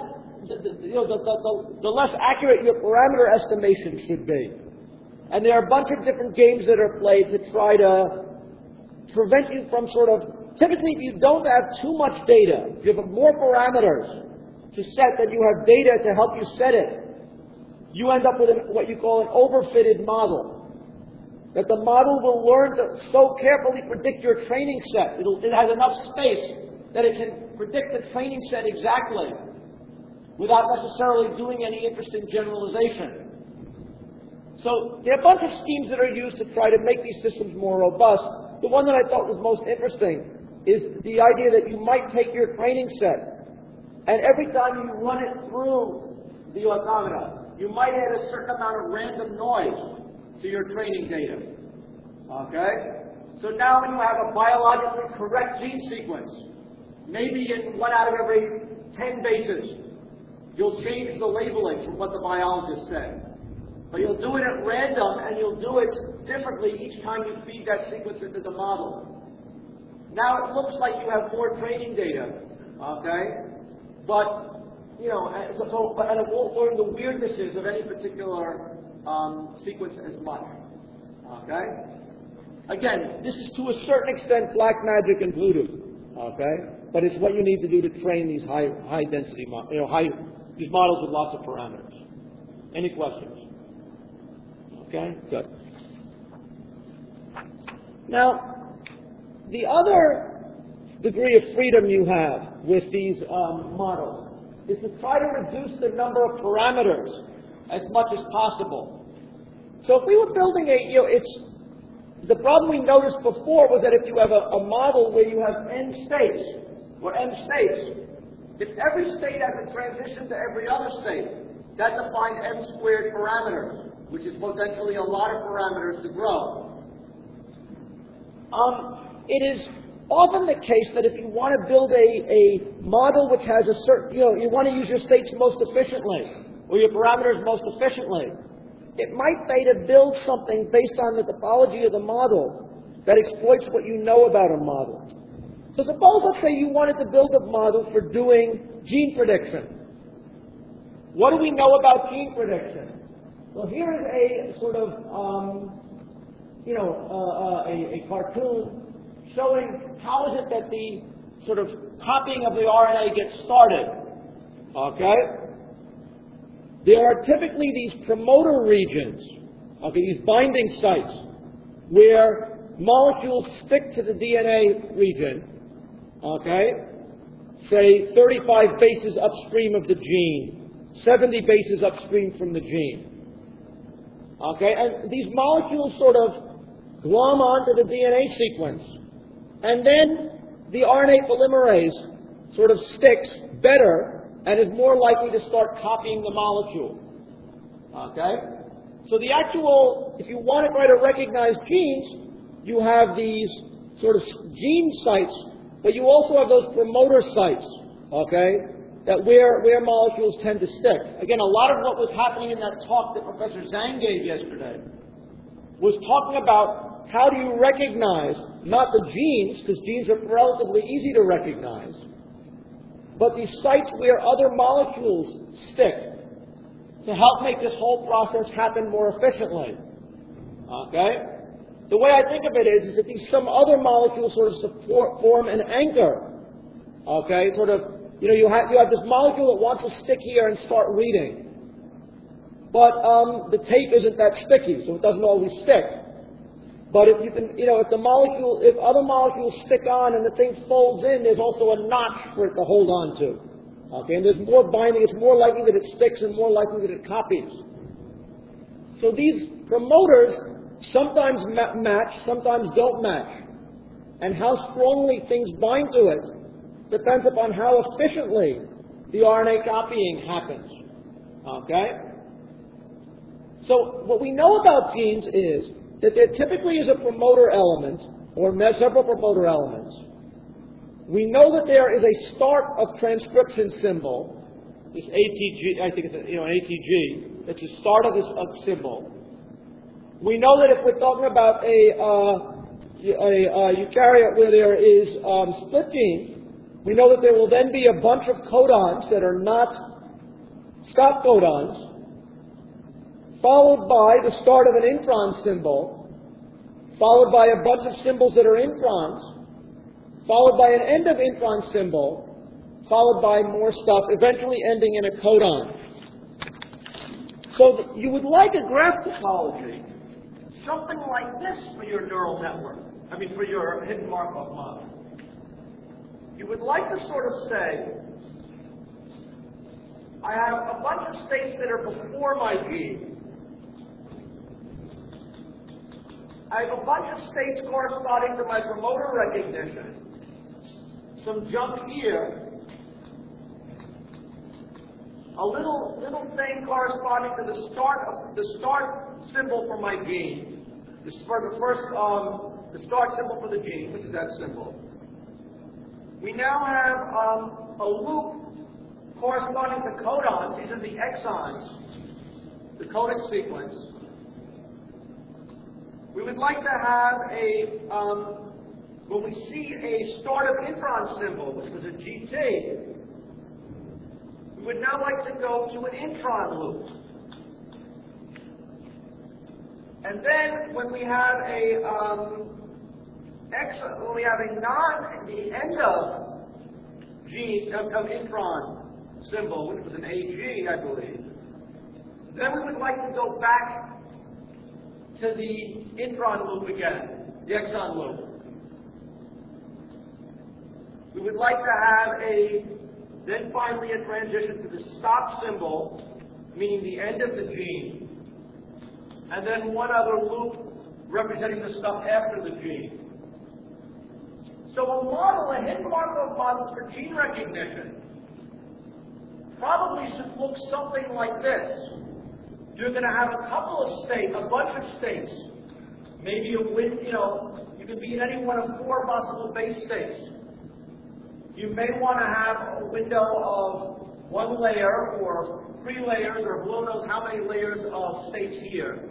accurate your parameter estimation should be. And there are a bunch of different games that are played to try to prevent you from typically if you don't have too much data, if you have more parameters to set than you have data to help you set it, you end up with what you call an overfitted model. That the model will learn to so carefully predict your training set. It has enough space that it can predict the training set exactly without necessarily doing any interesting generalization. So there are a bunch of schemes that are used to try to make these systems more robust. The one that I thought was most interesting is the idea that you might take your training set and every time you run it through the automata, you might add a certain amount of random noise to your training data. Okay? So now when you have a biologically correct gene sequence, maybe in 1 out of every 10 bases, you'll change the labeling from what the biologist said. But you'll do it at random, and you'll do it differently each time you feed that sequence into the model. Now it looks like you have more training data, okay? But, and it won't learn the weirdnesses of any particular sequence as much. Okay? Again, this is to a certain extent black magic and voodoo. Okay? But it's what you need to do to train these high density these models with lots of parameters. Any questions? Okay? Good. Now, the other degree of freedom you have with these models is to try to reduce the number of parameters as much as possible. So if we were building the problem we noticed before was that if you have a model where you have n states, if every state has a transition to every other state, that defines m squared parameters, which is potentially a lot of parameters to grow. It is often the case that if you want to build a model which has a certain, you want to use your states most efficiently, or your parameters most efficiently, it might pay to build something based on the topology of the model that exploits what you know about a model. So suppose, let's say, you wanted to build a model for doing gene prediction. What do we know about gene prediction? Well, here is a sort of, a cartoon showing how is it that the sort of copying of the RNA gets started. Okay? There are typically these promoter regions, these binding sites, where molecules stick to the DNA region, say 35 bases upstream of the gene, 70 bases upstream from the gene. And these molecules sort of glom onto the DNA sequence, and then the RNA polymerase sort of sticks better and is more likely to start copying the molecule. So the actual, if you want to try to recognize genes, you have these sort of gene sites, but you also have those promoter sites, that where molecules tend to stick. Again, a lot of what was happening in that talk that Professor Zhang gave yesterday was talking about how do you recognize, not the genes, because genes are relatively easy to recognize, but these sites where other molecules stick. to help make this whole process happen more efficiently. Okay? The way I think of it is that these some other molecules sort of form an anchor. Okay? Sort of, you have this molecule that wants to stick here and start reading. But the tape isn't that sticky, so it doesn't always stick. But if you can, if other molecules stick on and the thing folds in, there's also a notch for it to hold on to. Okay, and there's more binding, it's more likely that it sticks and more likely that it copies. So these promoters sometimes match, sometimes don't match. And how strongly things bind to it depends upon how efficiently the RNA copying happens. Okay? So what we know about genes is that there typically is a promoter element, or several promoter elements. We know that there is a start of transcription symbol, this ATG, I think it's an ATG, it's the start of this symbol. We know that if we're talking about a eukaryote where there is split genes, we know that there will then be a bunch of codons that are not stop codons, followed by the start of an intron symbol, followed by a bunch of symbols that are introns, followed by an end of intron symbol, followed by more stuff, eventually ending in a codon. So you would like a graph topology, something like this for your neural network, for your hidden Markov model. You would like to sort of say, I have a bunch of states that are before my gene. I have a bunch of states corresponding to my promoter recognition. Some jump here. A little thing corresponding to the start symbol for my gene. This is for the start symbol for the gene, which is that symbol. We now have a loop corresponding to codons. These are the exons, the codec sequence. We would like to have when we see a start of intron symbol, which was a GT, we would now like to go to an intron loop. And then when we have the end of gene of intron symbol, which was an AG, I believe, then we would like to go back to the intron loop again, the exon loop. We would like to have then finally a transition to the stop symbol, meaning the end of the gene, and then one other loop representing the stuff after the gene. So a hidden Markov model for gene recognition probably should look something like this. You're going to have a bunch of states. Maybe you could be in any one of 4 possible base states. You may want to have a window of 1 layer or 3 layers or who knows how many layers of states here.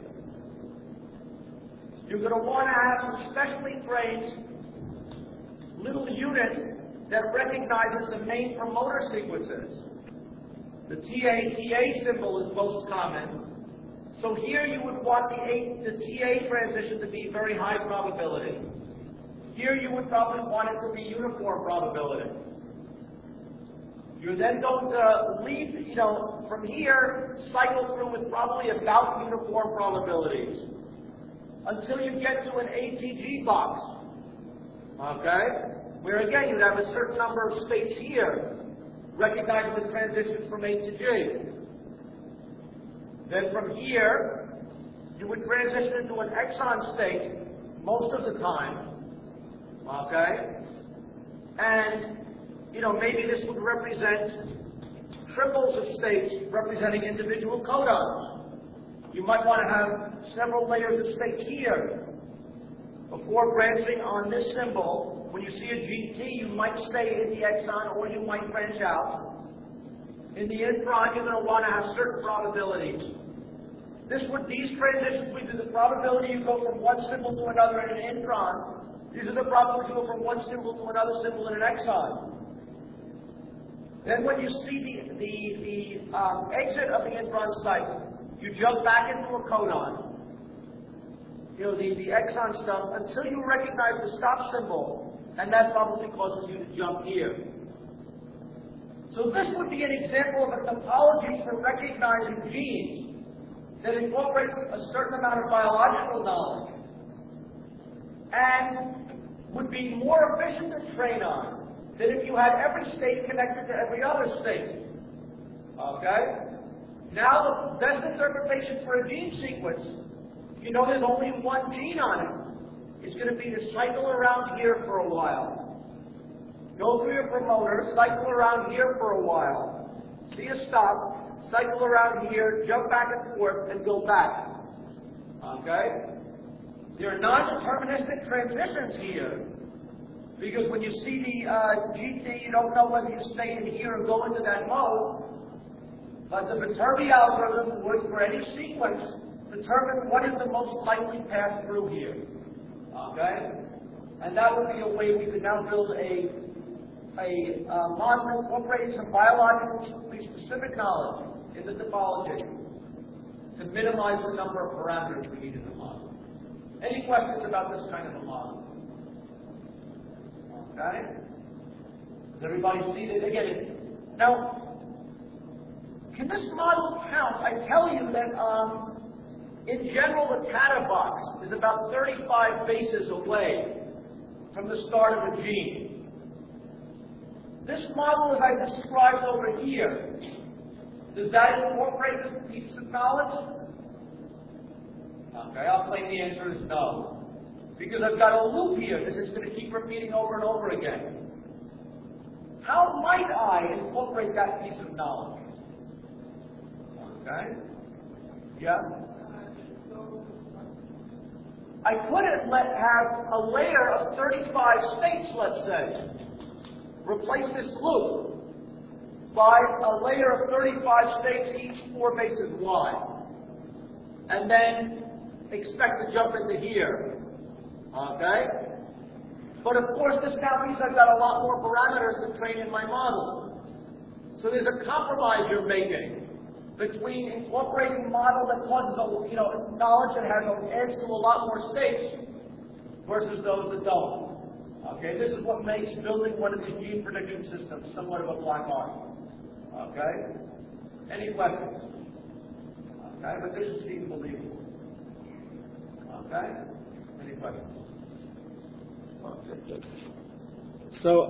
You're going to want to have some specially trained little unit that recognizes the main promoter sequences. The TA symbol is most common. So here you would want the TA transition to be very high probability. Here you would probably want it to be uniform probability. You're then going to leave, from here, cycle through with probably about uniform probabilities until you get to an ATG box. Okay? Where again, you'd have a certain number of states here recognizing the transition from A to G. Then from here, you would transition into an exon state most of the time. Okay? And, maybe this would represent triples of states representing individual codons. You might want to have several layers of states here before branching on this symbol. When you see a GT, you might stay in the exon or you might branch out. In the intron, you're going to want to have certain probabilities. These transitions would be the probability you go from one symbol to another in an intron. These are the probabilities you go from one symbol to another symbol in an exon. Then when you see the exit of the introns site, you jump back into a codon, the exon stuff, until you recognize the stop symbol, and that probably causes you to jump here. So this would be an example of a topology for recognizing genes that incorporates a certain amount of biological knowledge and would be more efficient to train on than if you had every state connected to every other state. Okay? Now the best interpretation for a gene sequence, if you know there's only one gene on it, is going to be to cycle around here for a while. Go through your promoter, cycle around here for a while, see a stop, cycle around here, jump back and forth, and go back. Okay? There are non-deterministic transitions here, because when you see the GT, you don't know whether you stay in here or go into that mode. But the Viterbi algorithm would, for any sequence, determine what is the most likely path through here. Okay? And that would be a way we could now build a model incorporating some biologically specific knowledge in the topology to minimize the number of parameters we need in the model. Any questions about this kind of a model? Okay? Does everybody see it? Again, now, can this model count? I tell you that in general the Tata box is about 35 bases away from the start of a gene. This model, as I described over here, does that incorporate this piece of knowledge? Okay, I'll claim the answer is no. Because I've got a loop here. This is going to keep repeating over and over again. How might I incorporate that piece of knowledge? Okay? Yeah? I could have a layer of 35 states, let's say. Replace this loop by a layer of 35 states, each 4 bases wide. And then expect to jump into here. Okay? But of course, this now means I've got a lot more parameters to train in my model. So there's a compromise you're making between incorporating a model that causes knowledge that adds to a lot more states versus those that don't. Okay, this is what makes building one of these gene prediction systems somewhat of a black art. Okay? Any questions? Okay, but this seems believable. Okay? Any questions? So,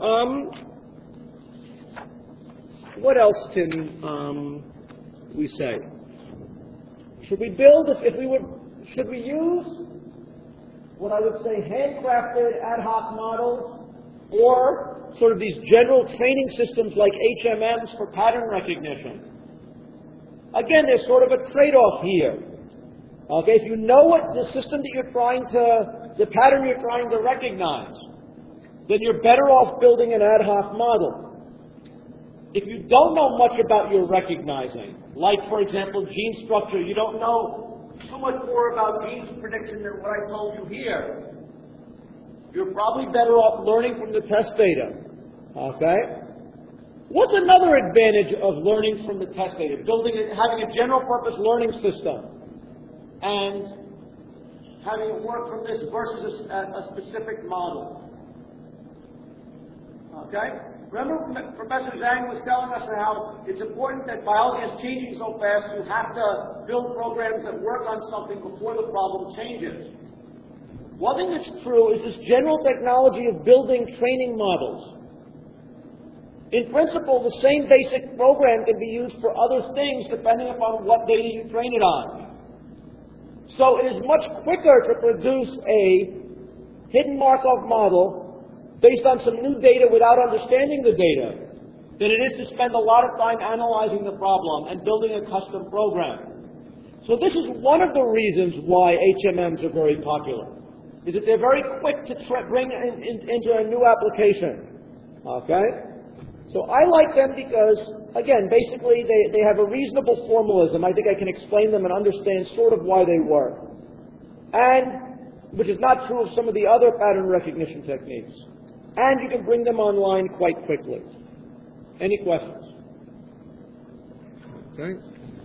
what else can we say? Should we build, should we use what I would say handcrafted ad hoc models, or sort of these general training systems like HMMs for pattern recognition? Again, there's sort of a trade-off here. Okay, if you know what the system that the pattern you're trying to recognize, then you're better off building an ad hoc model. If you don't know much about your recognizing, like, for example, gene structure, you don't know too much more about genes prediction than what I told you here, you're probably better off learning from the test data. Okay? What's another advantage of learning from the test data? Having a general purpose learning system and having it work from this versus a specific model. Okay? Remember Professor Zhang was telling us how it's important that biology is changing so fast you have to build programs that work on something before the problem changes. One thing that's true is this general technology of building training models. In principle, the same basic program can be used for other things depending upon what data you train it on. So it is much quicker to produce a hidden Markov model based on some new data without understanding the data than it is to spend a lot of time analyzing the problem and building a custom program. So this is one of the reasons why HMMs are very popular, is that they're very quick to bring into a new application. Okay? So I like them because, again, basically they have a reasonable formalism. I think I can explain them and understand sort of why they work. And, which is not true of some of the other pattern recognition techniques. And you can bring them online quite quickly. Any questions? Okay.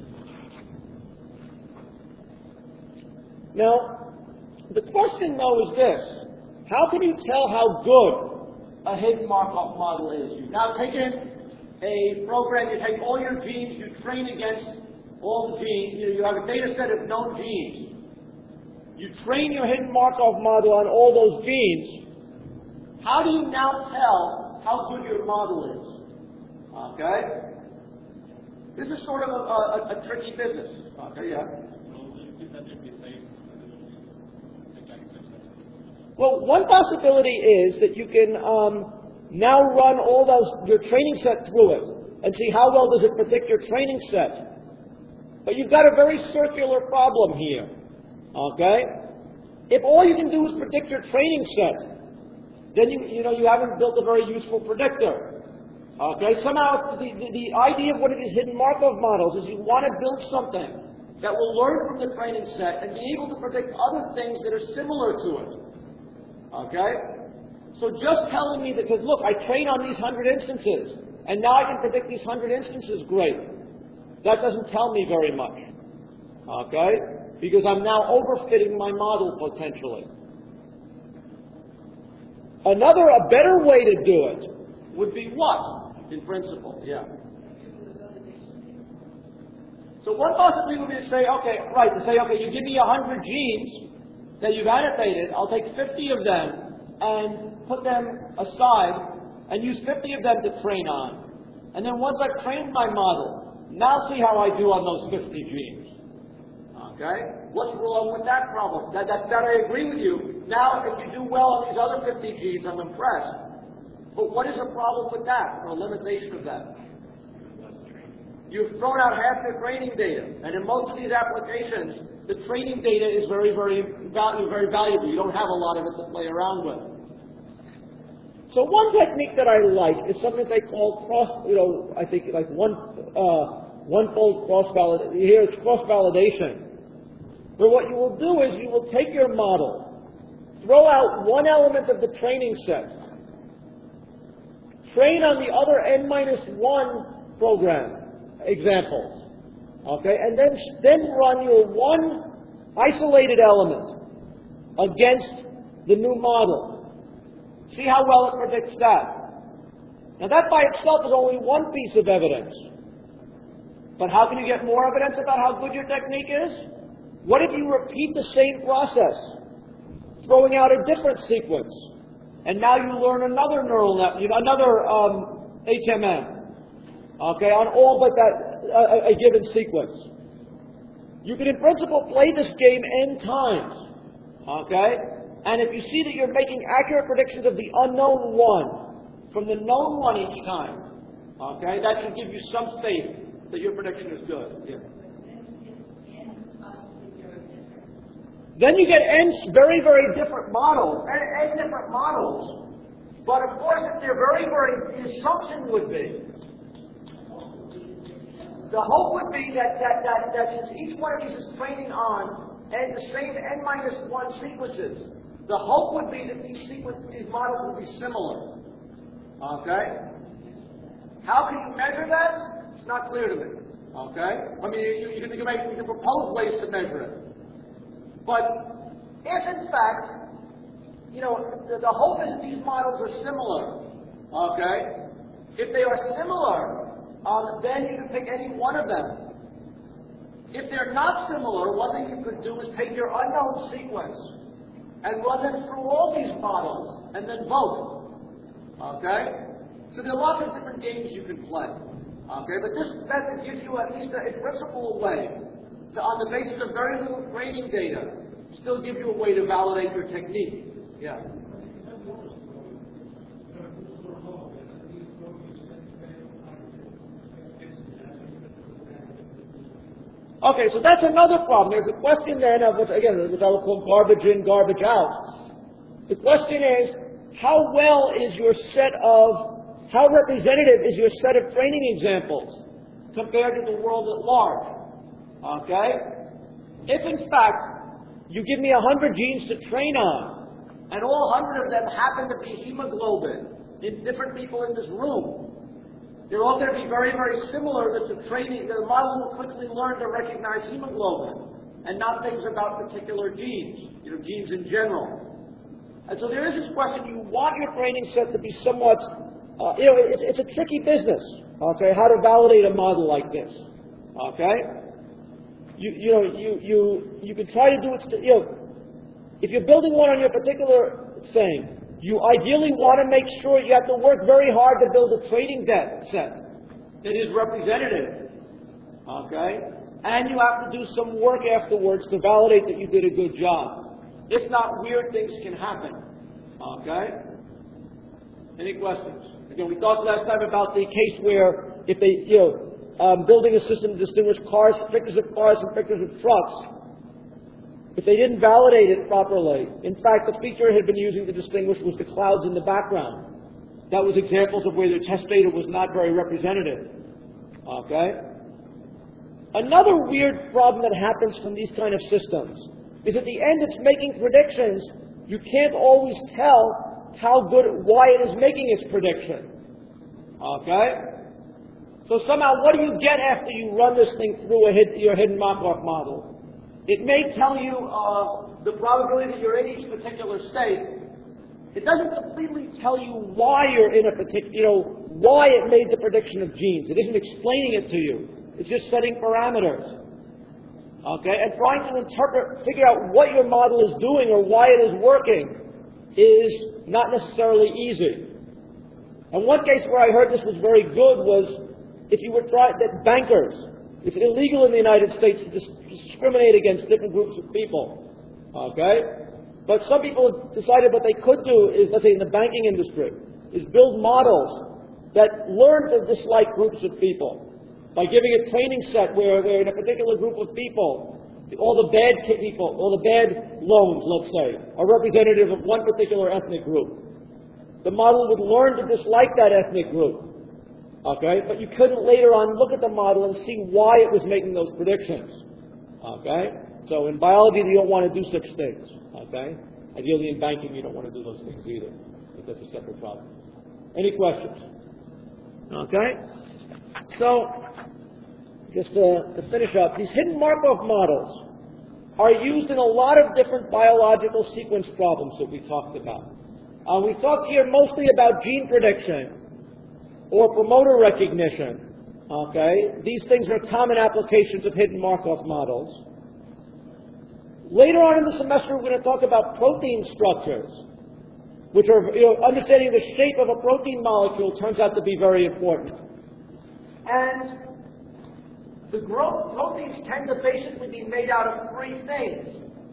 Now, the question though is this: how can you tell how good a hidden Markov model is? You've now taken a program, you take all your genes, you train against all the genes, you have a data set of known genes. You train your hidden Markov model on all those genes. How do you now tell how good your model is? Okay? This is sort of a tricky business. Okay, yeah. Well, one possibility is that you can now run all your training set through it and see how well does it predict your training set. But you've got a very circular problem here. Okay? If all you can do is predict your training set, then you haven't built a very useful predictor. Okay? Somehow the idea of one of these hidden Markov models is you want to build something that will learn from the training set and be able to predict other things that are similar to it. Okay? So just telling me that, because look, I train on these 100 instances, and now I can predict these 100 instances, great. That doesn't tell me very much. Okay? Because I'm now overfitting my model potentially. A better way to do it would be what, in principle? Yeah. So one possibility would be to say, okay, you give me 100 genes that you've annotated, I'll take 50 of them and put them aside and use 50 of them to train on. And then once I've trained my model, now see how I do on those 50 genes. Okay? What's wrong with that problem? That I agree with you. Now, if you do well on these other 50 genes, I'm impressed. But what is the problem with that, or a limitation of that? You've thrown out half your training data, and in most of these applications, the training data is very, very valuable. You don't have a lot of it to play around with. So one technique that I like is something they call one-fold cross-validation. Here it's cross-validation. But what you will do is you will take your model, throw out one element of the training set, train on the other n-1 program examples, okay, and then run your one isolated element against the new model. See how well it predicts that. Now that by itself is only one piece of evidence. But how can you get more evidence about how good your technique is? What if you repeat the same process, throwing out a different sequence, and now you learn another neural net, another HMM, okay, on all but a given sequence. You can, in principle, play this game n times, okay, and if you see that you're making accurate predictions of the unknown one from the known one each time, okay, that should give you some faith that your prediction is good. Yeah. Then you get n very, very different models, n different models. But of course, if they're very, very, the assumption would be, the hope would be that since each one of these is training on the same n-1 sequences, the hope would be that these models would be similar. Okay? How can you measure that? It's not clear to me. Okay? I mean, you can propose ways to measure it. But if, in fact, the hope is that these models are similar, okay? If they are similar, then you can pick any one of them. If they're not similar, one thing you could do is take your unknown sequence and run them through all these models and then vote, okay? So there are lots of different games you can play, okay? But this method gives you at least in principle a way to, on the basis of very little training data, still give you a way to validate your technique. Yeah. Okay, so that's another problem. There's a question then of what I will call garbage in, garbage out. The question is, how representative is your set of training examples compared to the world at large? Okay? If in fact you give me 100 genes to train on, and all 100 of them happen to be hemoglobin in different people in this room, they're all going to be very, very similar, that the model will quickly learn to recognize hemoglobin and not things about particular genes, genes in general. And so there is this question, you want your training set to be somewhat, it's a tricky business, okay, how to validate a model like this, okay? You can try to do it, if you're building one on your particular thing, you ideally want to make sure you have to work very hard to build a training set that is representative, okay? And you have to do some work afterwards to validate that you did a good job. If not, weird things can happen, okay? Any questions? Again, we talked last time about the case where if they, building a system to distinguish pictures of cars and pictures of trucks, if they didn't validate it properly, in fact, the feature it had been using to distinguish was the clouds in the background. That was examples of where the test data was not very representative. Okay? Another weird problem that happens from these kind of systems is at the end it's making predictions. You can't always tell why it is making its prediction. Okay? So somehow, what do you get after you run this thing through your hidden Markov model? It may tell you the probability that you're in each particular state. It doesn't completely tell you why you're in a particular, why it made the prediction of genes. It isn't explaining it to you. It's just setting parameters. Okay? And trying to figure out what your model is doing or why it is working is not necessarily easy. And one case where I heard this was very good was if you were trying that bankers. It's illegal in the United States to discriminate against different groups of people. Okay? But some people decided what they could do is, let's say in the banking industry, is build models that learn to dislike groups of people by giving a training set where in a particular group of people, all the bad people, all the bad loans, let's say, are representative of one particular ethnic group. The model would learn to dislike that ethnic group. Okay, but you couldn't later on look at the model and see why it was making those predictions. Okay, so in biology you don't want to do such things. Okay, ideally in banking you don't want to do those things either. But that's a separate problem. Any questions? Okay, so just to finish up, these hidden Markov models are used in a lot of different biological sequence problems that we talked about. We talked here mostly about gene prediction or promoter recognition. Okay? These things are common applications of hidden Markov models. Later on in the semester, we're going to talk about protein structures, which are, understanding the shape of a protein molecule turns out to be very important. And the proteins tend to basically be made out of three things.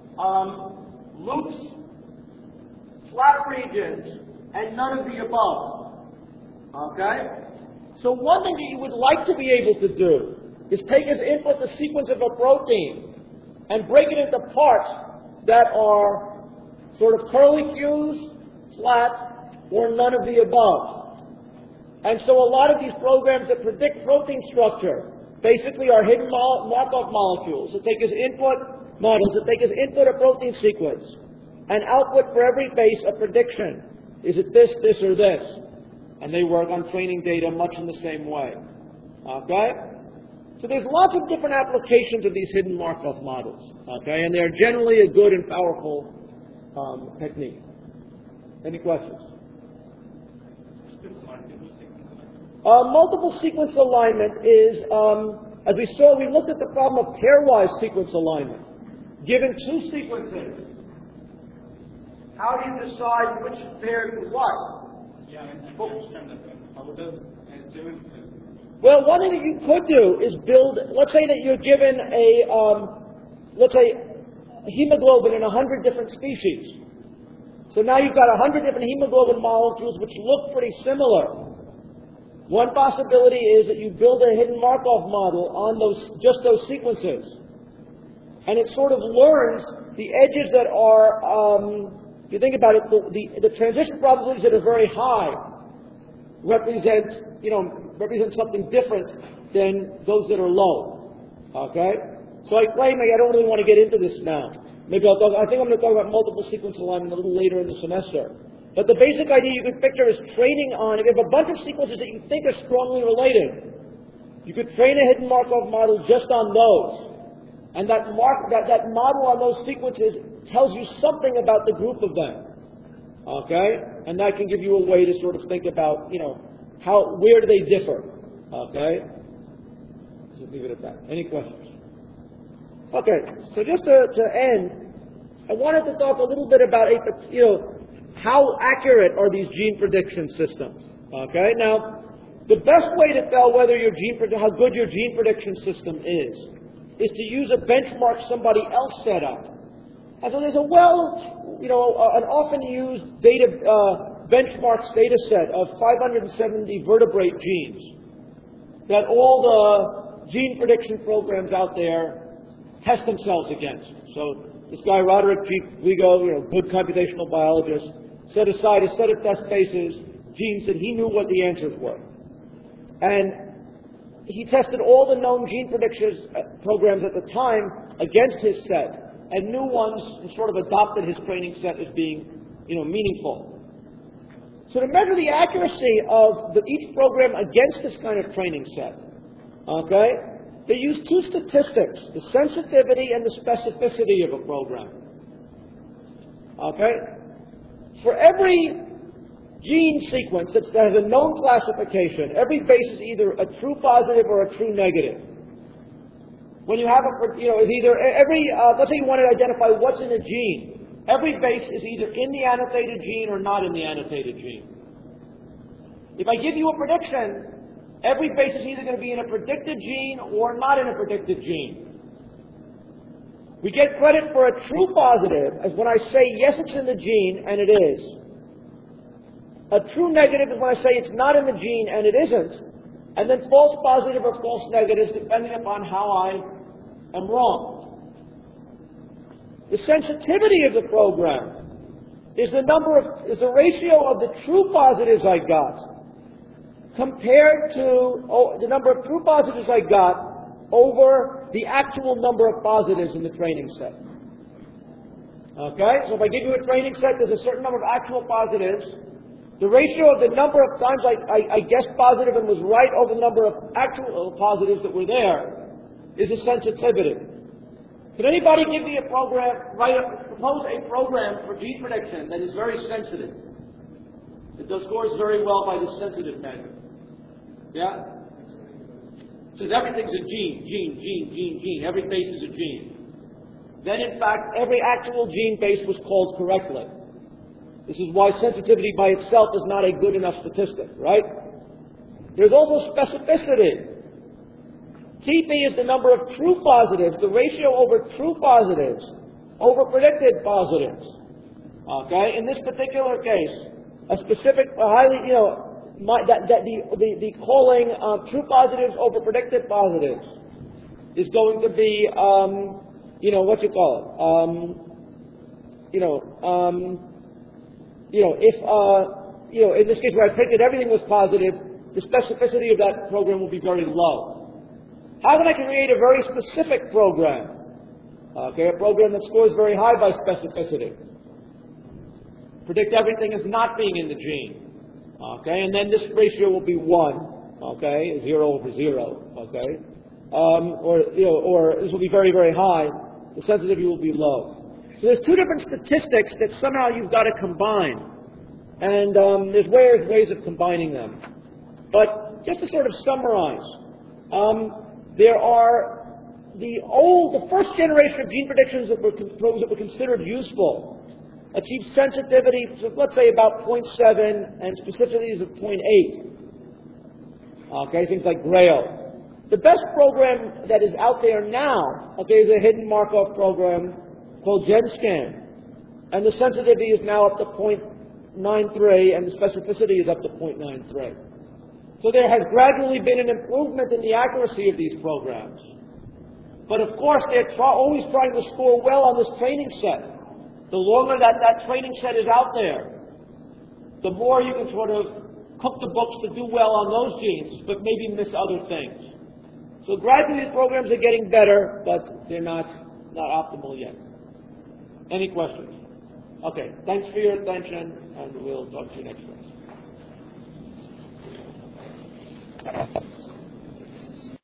Loops, flat regions, and none of the above. Okay? So one thing that you would like to be able to do is take as input the sequence of a protein and break it into parts that are sort of curlicues, flat, or none of the above. And so a lot of these programs that predict protein structure basically are hidden Markov molecules that take as input models that take as input a protein sequence and output for every base a prediction. Is it this, this, or this? And they work on training data much in the same way. Okay? So there's lots of different applications of these hidden Markov models. Okay? And they're generally a good and powerful technique. Any questions? Multiple sequence alignment is, as we saw, we looked at the problem of pairwise sequence alignment. Given two sequences, how do you decide which pair to what? Yeah, I understand that. How does it do it? Well, one thing that you could do is build, let's say that you're given hemoglobin in 100 different species. So now you've got 100 different hemoglobin molecules which look pretty similar. One possibility is that you build a hidden Markov model on just those sequences. And it sort of learns the edges that are, if you think about it, the transition probabilities that are very high represent something different than those that are low. Okay? So I don't really want to get into this now. Maybe I think I'm going to talk about multiple sequence alignment a little later in the semester. But the basic idea you could picture is training on, if you have a bunch of sequences that you think are strongly related, you could train a hidden Markov model just on those. And that model on those sequences tells you something about the group of them. Okay? And that can give you a way to sort of think about, where do they differ? Okay? Just leave it at that. Any questions? Okay, so just to end, I wanted to talk a little bit about, how accurate are these gene prediction systems? Okay, now, the best way to tell whether how good your gene prediction system is to use a benchmark somebody else set up. And so there's an often used benchmarks data set of 570 vertebrate genes that all the gene prediction programs out there test themselves against. So this guy, Roderick G. Guigo, good computational biologist, set aside a set of test cases, genes that he knew what the answers were. And he tested all the known gene prediction programs at the time against his set, and new ones, and sort of adopted his training set as being, meaningful. So to measure the accuracy of each program against this kind of training set, okay, they use two statistics, the sensitivity and the specificity of a program. Okay? For every gene sequence that has a known classification, every base is either a true positive or a true negative. When you have is either let's say you want to identify what's in a gene, every base is either in the annotated gene or not in the annotated gene. If I give you a prediction, every base is either going to be in a predicted gene or not in a predicted gene. We get credit for a true positive as when I say yes, it's in the gene, and it is. A true negative is when I say it's not in the gene and it isn't, and then false positive or false negatives depending upon how I am wrong. The sensitivity of the program is the ratio of the true positives I got compared to the number of true positives I got over the actual number of positives in the training set. Okay? So if I give you a training set, there's a certain number of actual positives. The ratio of the number of times I guessed positive and was right over the number of actual positives that were there is a sensitivity. Can anybody give me a program, propose a program for gene prediction that is very sensitive? It does scores very well by the sensitive measure. Yeah? Says everything's a gene. Every base is a gene. Then, in fact, every actual gene base was called correctly. This is why sensitivity by itself is not a good enough statistic, right? There's also specificity. TP is the number of true positives, the ratio over true positives, over predicted positives. Okay? In this particular case, a specific, highly, the calling of true positives over predicted positives is going to be, in this case where I predicted everything was positive, the specificity of that program will be very low. How can I create a very specific program? Okay, a program that scores very high by specificity. Predict everything as not being in the gene. Okay, and then this ratio will be 1. Okay, 0 over 0. Okay, or this will be very, very high. The sensitivity will be low. So there's two different statistics that somehow you've got to combine. And there's ways of combining them. But just to sort of summarize, there are the first generation of gene predictions that were considered useful achieved sensitivity, so let's say about 0.7 and specificities of 0.8. Okay, things like GRAIL. The best program that is out there now, okay, is a hidden Markov program called GenScan. And the sensitivity is now up to 0.93 and the specificity is up to 0.93. So there has gradually been an improvement in the accuracy of these programs. But of course, they're always trying to score well on this training set. The longer that training set is out there, the more you can sort of cook the books to do well on those genes, but maybe miss other things. So gradually these programs are getting better, but they're not optimal yet. Any questions? Okay, thanks for your attention, and we'll talk to you next class.